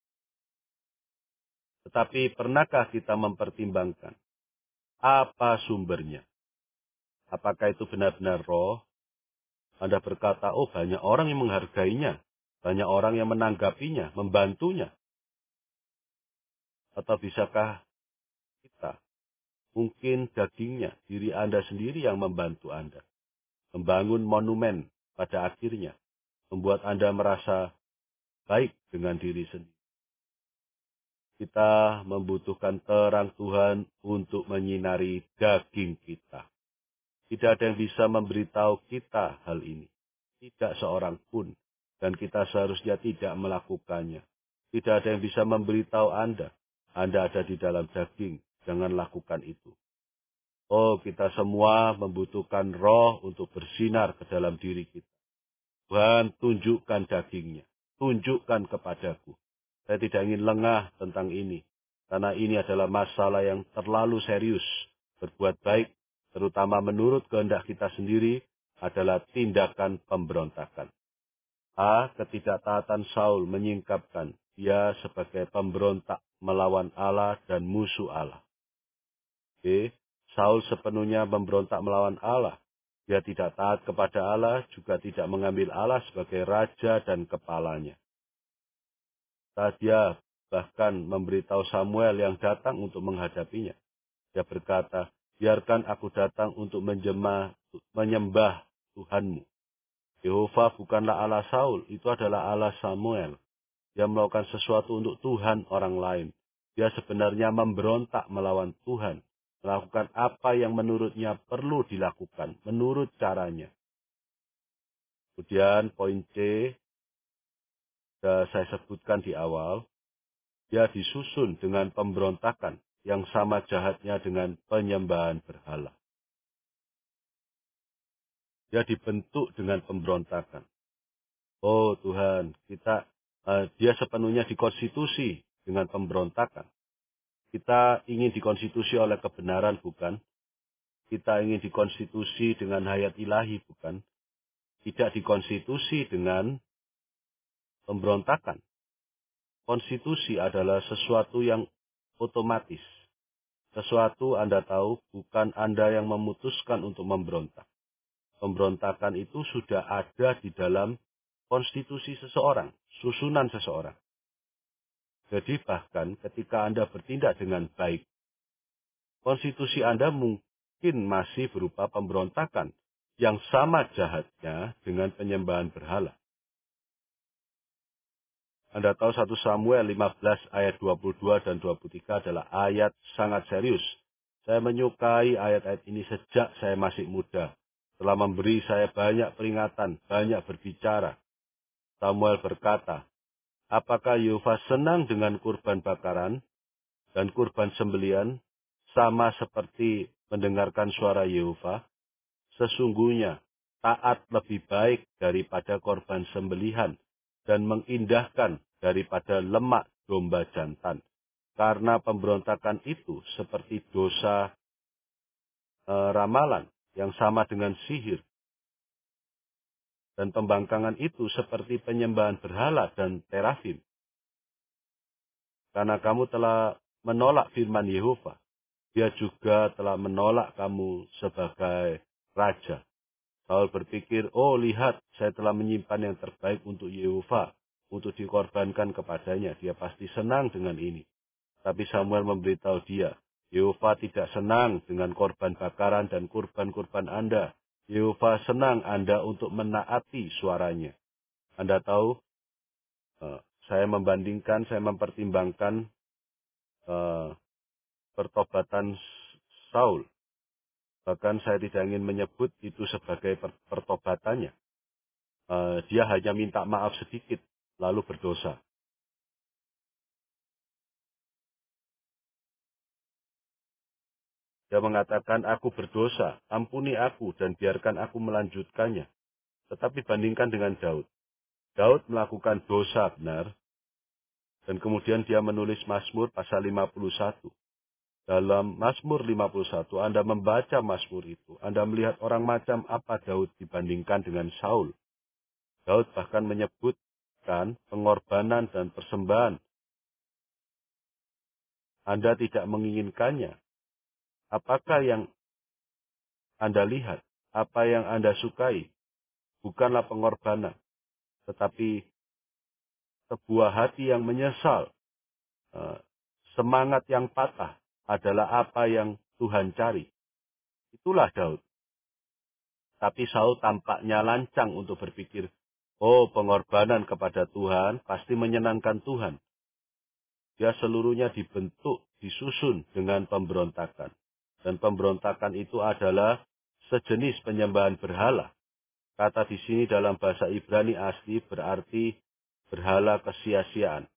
Tetapi pernahkah kita mempertimbangkan apa sumbernya? Apakah itu benar-benar roh? Anda berkata, oh banyak orang yang menghargainya. Banyak orang yang menanggapinya, membantunya. Atau bisakah kita, mungkin dagingnya, diri Anda sendiri yang membantu Anda. Membangun monumen pada akhirnya. Membuat Anda merasa baik dengan diri sendiri. Kita membutuhkan terang Tuhan untuk menyinari daging kita. Tidak ada yang bisa memberitahu kita hal ini. Tidak seorang pun. Dan kita seharusnya tidak melakukannya. Tidak ada yang bisa memberitahu Anda. Anda ada di dalam daging. Jangan lakukan itu. Oh, kita semua membutuhkan roh untuk bersinar ke dalam diri kita. Tuhan, tunjukkan dagingnya. Tunjukkan kepadaku. Saya tidak ingin lengah tentang ini. Karena ini adalah masalah yang terlalu serius. Berbuat baik, terutama menurut kehendak kita sendiri, adalah tindakan pemberontakan. A. Ketidaktaatan Saul menyingkapkan dia sebagai pemberontak melawan Allah dan musuh Allah. B. Saul sepenuhnya memberontak melawan Allah. Dia tidak taat kepada Allah, juga tidak mengambil Allah sebagai raja dan kepalanya. Saat dia bahkan memberitahu Samuel yang datang untuk menghadapinya. Dia berkata, biarkan aku datang untuk menjemah, menyembah Tuhanmu. Yehova bukanlah Allah Saul, itu adalah Allah Samuel. Dia melakukan sesuatu untuk Tuhan orang lain. Dia sebenarnya memberontak melawan Tuhan. Melakukan apa yang menurutnya perlu dilakukan, menurut caranya. Kemudian poin C, sudah saya sebutkan di awal, dia disusun dengan pemberontakan yang sama jahatnya dengan penyembahan berhala. Dia dibentuk dengan pemberontakan. Oh Tuhan, kita uh, dia sepenuhnya dikonstitusi dengan pemberontakan. Kita ingin dikonstitusi oleh kebenaran, bukan? Kita ingin dikonstitusi dengan hayat ilahi, bukan? Tidak dikonstitusi dengan pemberontakan. Konstitusi adalah sesuatu yang otomatis. Sesuatu Anda tahu, bukan Anda yang memutuskan untuk memberontak. Pemberontakan itu sudah ada di dalam konstitusi seseorang, susunan seseorang. Jadi bahkan ketika Anda bertindak dengan baik, konstitusi Anda mungkin masih berupa pemberontakan yang sama jahatnya dengan penyembahan berhala. Anda tahu satu Samuel lima belas ayat dua puluh dua dan dua puluh tiga adalah ayat sangat serius. Saya menyukai ayat-ayat ini sejak saya masih muda. Telah memberi saya banyak peringatan, banyak berbicara. Samuel berkata, apakah Yehova senang dengan kurban bakaran dan kurban sembelian sama seperti mendengarkan suara Yehova? Sesungguhnya taat lebih baik daripada korban sembelihan dan mengindahkan daripada lemak domba jantan. Karena pemberontakan itu seperti dosa e, ramalan yang sama dengan sihir. Dan pembangkangan itu seperti penyembahan berhala dan terafim. Karena kamu telah menolak firman Yehova, dia juga telah menolak kamu sebagai raja. Saul berpikir, oh lihat, saya telah menyimpan yang terbaik untuk Yehova, untuk dikorbankan kepadanya. Dia pasti senang dengan ini. Tapi Samuel memberitahu dia, Yehova tidak senang dengan korban bakaran dan kurban-kurban Anda. Yehova senang Anda untuk menaati suaranya. Anda tahu, uh, saya membandingkan, saya mempertimbangkan uh, pertobatan Saul. Bahkan saya tidak ingin menyebut itu sebagai pertobatannya. Uh, dia hanya minta maaf sedikit, lalu berdosa. Dia mengatakan, aku berdosa, ampuni aku dan biarkan aku melanjutkannya. Tetapi bandingkan dengan Daud. Daud melakukan dosa benar, dan kemudian dia menulis Mazmur pasal lima puluh satu. Dalam Mazmur lima puluh satu, Anda membaca Mazmur itu, Anda melihat orang macam apa Daud dibandingkan dengan Saul. Daud bahkan menyebutkan pengorbanan dan persembahan. Anda tidak menginginkannya. Apakah yang Anda lihat? Apa yang Anda sukai? Bukanlah pengorbanan, tetapi sebuah hati yang menyesal. Semangat yang patah adalah apa yang Tuhan cari. Itulah Daud. Tapi Saul tampaknya lancang untuk berpikir, oh pengorbanan kepada Tuhan pasti menyenangkan Tuhan. Dia seluruhnya dibentuk, disusun dengan pemberontakan. Dan pemberontakan itu adalah sejenis penyembahan berhala. Kata di sini dalam bahasa Ibrani asli berarti berhala kesia-siaan.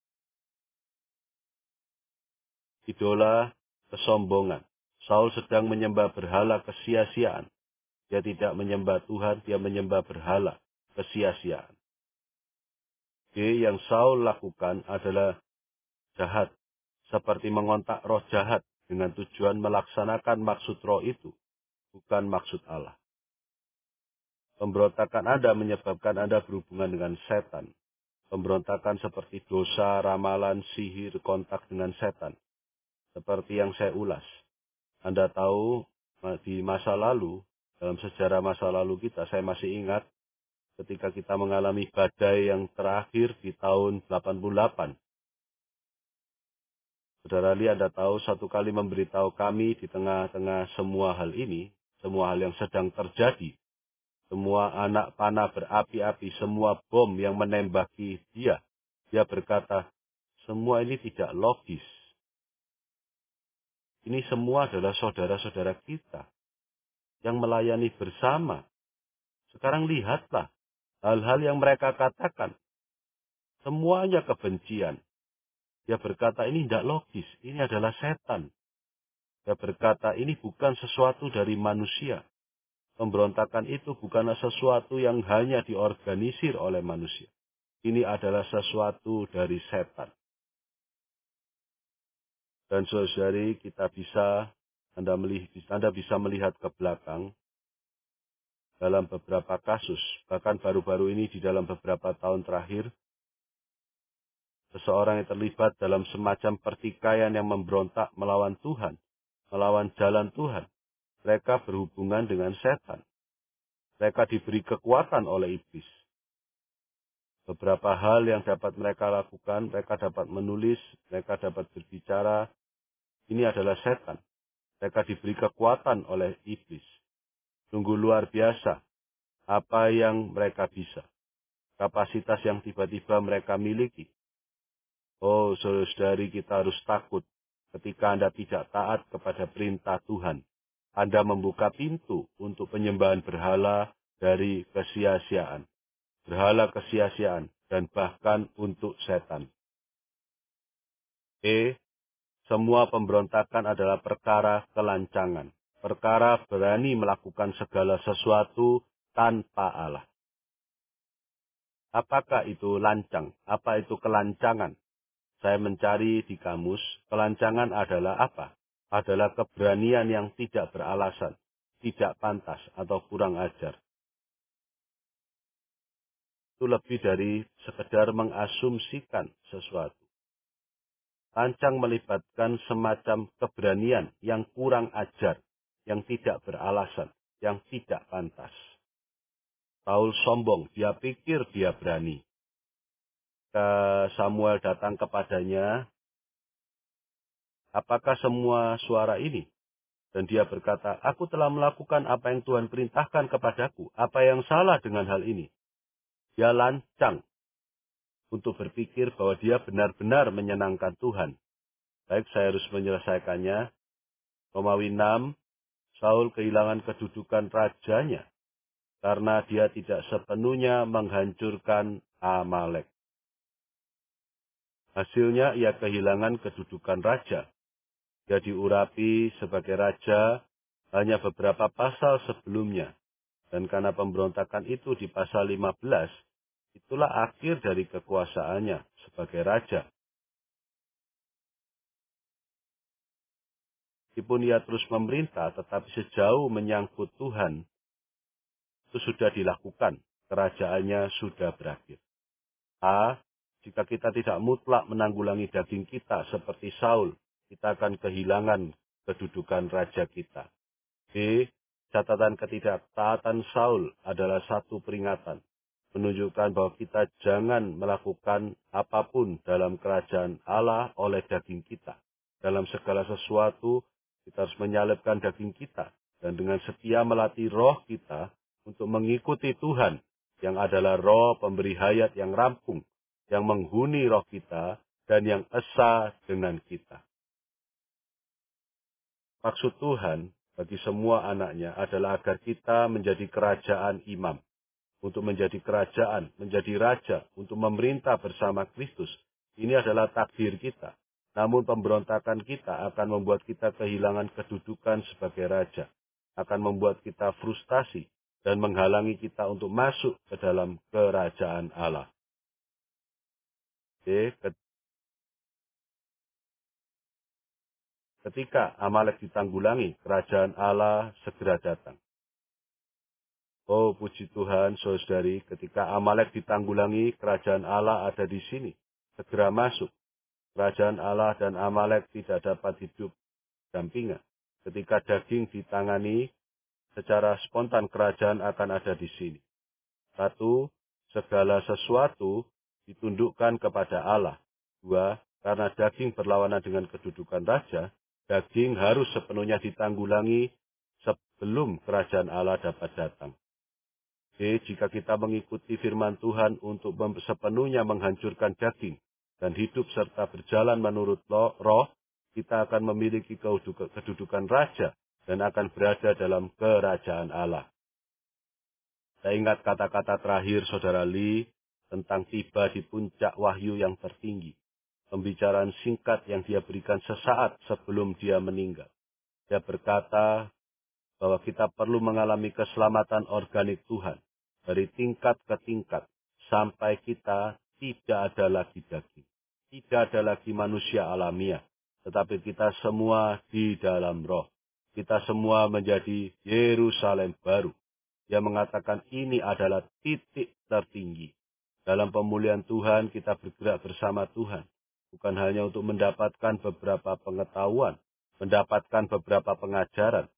Idola kesombongan. Saul sedang menyembah berhala kesia-siaan. Dia tidak menyembah Tuhan, dia menyembah berhala kesia-siaan. D yang Saul lakukan adalah jahat, seperti mengontak roh jahat dengan tujuan melaksanakan maksud roh itu, bukan maksud Allah. Pemberontakan Anda menyebabkan Anda berhubungan dengan setan. Pemberontakan seperti dosa, ramalan, sihir, kontak dengan setan. Seperti yang saya ulas. Anda tahu, di masa lalu, dalam sejarah masa lalu kita, saya masih ingat ketika kita mengalami badai yang terakhir di tahun delapan puluh delapan. Saudara Lee, Anda tahu, satu kali memberitahu kami di tengah-tengah semua hal ini, semua hal yang sedang terjadi, semua anak panah berapi-api, semua bom yang menembaki dia. Dia berkata, semua ini tidak logis. Ini semua adalah saudara-saudara kita yang melayani bersama. Sekarang lihatlah hal-hal yang mereka katakan. Semuanya kebencian. Dia berkata ini tidak logis, ini adalah setan. Dia berkata ini bukan sesuatu dari manusia. Pemberontakan itu bukanlah sesuatu yang hanya diorganisir oleh manusia. Ini adalah sesuatu dari setan. Dan saudari, kita bisa, Anda, melihat, Anda bisa melihat ke belakang dalam beberapa kasus, bahkan baru-baru ini di dalam beberapa tahun terakhir, seseorang yang terlibat dalam semacam pertikaian yang memberontak melawan Tuhan, melawan jalan Tuhan. Mereka berhubungan dengan setan. Mereka diberi kekuatan oleh iblis. Beberapa hal yang dapat mereka lakukan, mereka dapat menulis, mereka dapat berbicara. Ini adalah setan. Mereka diberi kekuatan oleh iblis. Sungguh luar biasa apa yang mereka bisa. Kapasitas yang tiba-tiba mereka miliki. Oh, saudari, kita harus takut ketika Anda tidak taat kepada perintah Tuhan. Anda membuka pintu untuk penyembahan berhala dari kesia-siaan. Berhala kesia-siaan dan bahkan untuk setan. E. Semua pemberontakan adalah perkara kelancangan. Perkara berani melakukan segala sesuatu tanpa Allah. Apakah itu lancang? Apa itu kelancangan? Saya mencari di kamus, kelancangan adalah apa? Adalah keberanian yang tidak beralasan, tidak pantas, atau kurang ajar. Itu lebih dari sekedar mengasumsikan sesuatu. Lancang melibatkan semacam keberanian yang kurang ajar, yang tidak beralasan, yang tidak pantas. Saul sombong, dia pikir dia berani. Ketika Samuel datang kepadanya, apakah semua suara ini? Dan dia berkata, aku telah melakukan apa yang Tuhan perintahkan kepadaku. Apa yang salah dengan hal ini? Dia lancang untuk berpikir bahwa dia benar-benar menyenangkan Tuhan. Baik, saya harus menyelesaikannya. Romawi enam, Saul kehilangan kedudukan rajanya karena dia tidak sepenuhnya menghancurkan Amalek. Hasilnya ia kehilangan kedudukan raja. Dia diurapi sebagai raja hanya beberapa pasal sebelumnya. Dan karena pemberontakan itu di pasal lima belas, itulah akhir dari kekuasaannya sebagai raja. Meskipun ia terus memerintah, tetapi sejauh menyangkut Tuhan, itu sudah dilakukan. Kerajaannya sudah berakhir. A. Jika kita tidak mutlak menanggulangi daging kita seperti Saul, kita akan kehilangan kedudukan raja kita. B. Catatan ketidaktaatan Saul adalah satu peringatan, menunjukkan bahwa kita jangan melakukan apapun dalam kerajaan Allah oleh daging kita. Dalam segala sesuatu, kita harus menyalibkan daging kita, dan dengan setia melatih roh kita untuk mengikuti Tuhan, yang adalah roh pemberi hayat yang rampung, yang menghuni roh kita, dan yang esa dengan kita. Maksud Tuhan bagi semua anaknya adalah agar kita menjadi kerajaan imam. Untuk menjadi kerajaan, menjadi raja, untuk memerintah bersama Kristus. Ini adalah takdir kita. Namun pemberontakan kita akan membuat kita kehilangan kedudukan sebagai raja. Akan membuat kita frustasi dan menghalangi kita untuk masuk ke dalam kerajaan Allah. Oke, ketika Amalek ditanggulangi, kerajaan Allah segera datang. Oh, puji Tuhan, saudari, ketika Amalek ditanggulangi, kerajaan Allah ada di sini. Segera masuk. Kerajaan Allah dan Amalek tidak dapat hidup dampingan. Ketika daging ditangani, secara spontan kerajaan akan ada di sini. Satu, segala sesuatu ditundukkan kepada Allah. Dua, karena daging berlawanan dengan kedudukan raja, daging harus sepenuhnya ditanggulangi sebelum kerajaan Allah dapat datang. B. Jika kita mengikuti firman Tuhan untuk sepenuhnya menghancurkan daging dan hidup serta berjalan menurut roh, kita akan memiliki kedudukan raja dan akan berada dalam kerajaan Allah. Saya ingat kata-kata terakhir Saudara Lee tentang tiba di puncak wahyu yang tertinggi. Pembicaraan singkat yang dia berikan sesaat sebelum dia meninggal. Dia berkata, bahwa kita perlu mengalami keselamatan organik Tuhan dari tingkat ke tingkat sampai kita tidak ada lagi daging. Tidak ada lagi manusia alamiah, tetapi kita semua di dalam roh. Kita semua menjadi Yerusalem baru. Yang mengatakan ini adalah titik tertinggi. Dalam pemulihan Tuhan kita bergerak bersama Tuhan. Bukan hanya untuk mendapatkan beberapa pengetahuan, mendapatkan beberapa pengajaran.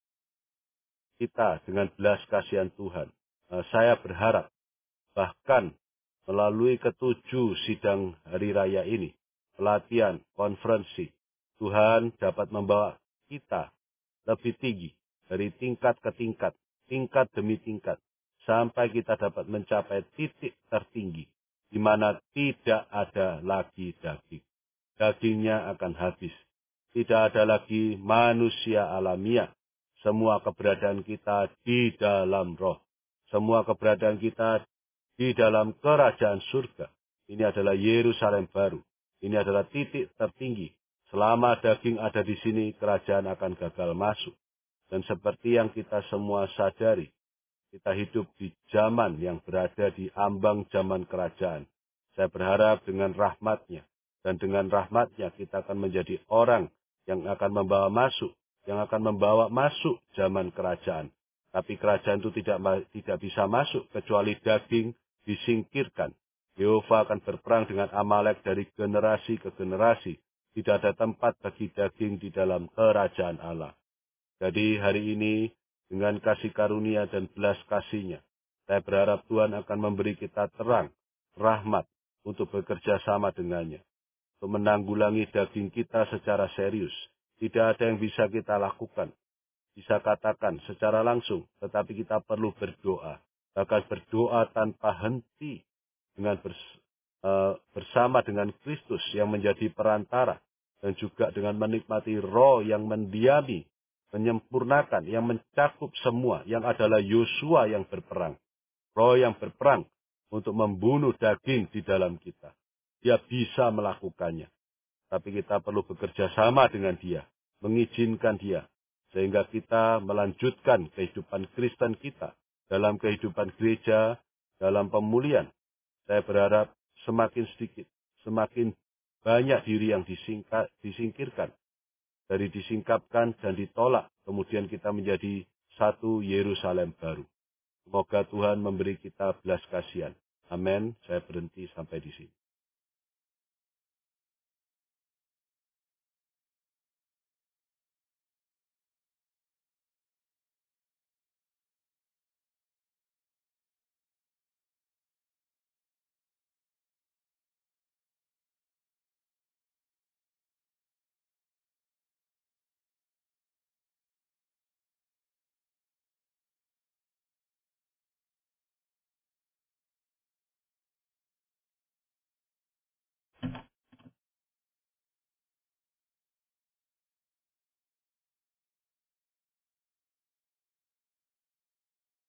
Kita dengan belas kasihan Tuhan. Nah, saya berharap bahkan melalui ketujuh sidang hari raya ini, pelatihan, konferensi, Tuhan dapat membawa kita lebih tinggi dari tingkat ke tingkat, tingkat demi tingkat, sampai kita dapat mencapai titik tertinggi, di mana tidak ada lagi daging. Dagingnya akan habis. Tidak ada lagi manusia alamiah. Semua keberadaan kita di dalam roh. Semua keberadaan kita di dalam kerajaan surga. Ini adalah Yerusalem baru. Ini adalah titik tertinggi. Selama daging ada di sini, kerajaan akan gagal masuk. Dan seperti yang kita semua sadari, kita hidup di zaman yang berada di ambang zaman kerajaan. Saya berharap dengan rahmat-Nya, dan dengan rahmat-Nya kita akan menjadi orang yang akan membawa masuk, yang akan membawa masuk zaman kerajaan. Tapi kerajaan itu tidak tidak bisa masuk kecuali daging disingkirkan. Yehova akan berperang dengan Amalek dari generasi ke generasi. Tidak ada tempat bagi daging di dalam kerajaan Allah. Jadi hari ini dengan kasih karunia dan belas kasih-Nya, saya berharap Tuhan akan memberi kita terang, rahmat untuk bekerja sama dengannya. Untuk menanggulangi daging kita secara serius. Tidak ada yang bisa kita lakukan. Bisa katakan secara langsung, tetapi kita perlu berdoa. Bahkan berdoa tanpa henti dengan bers, uh, bersama dengan Kristus yang menjadi perantara. Dan juga dengan menikmati roh yang mendiami, menyempurnakan, yang mencakup semua, yang adalah Yosua yang berperang. Roh yang berperang untuk membunuh daging di dalam kita. Dia bisa melakukannya. Tapi kita perlu bekerja sama dengan dia, mengizinkan dia. Sehingga kita melanjutkan kehidupan Kristen kita dalam kehidupan gereja, dalam pemulihan. Saya berharap semakin sedikit, semakin banyak diri yang disingka, disingkirkan. Dari disingkapkan dan ditolak, kemudian kita menjadi satu Yerusalem baru. Semoga Tuhan memberi kita belas kasihan. Amin. Saya berhenti sampai di sini.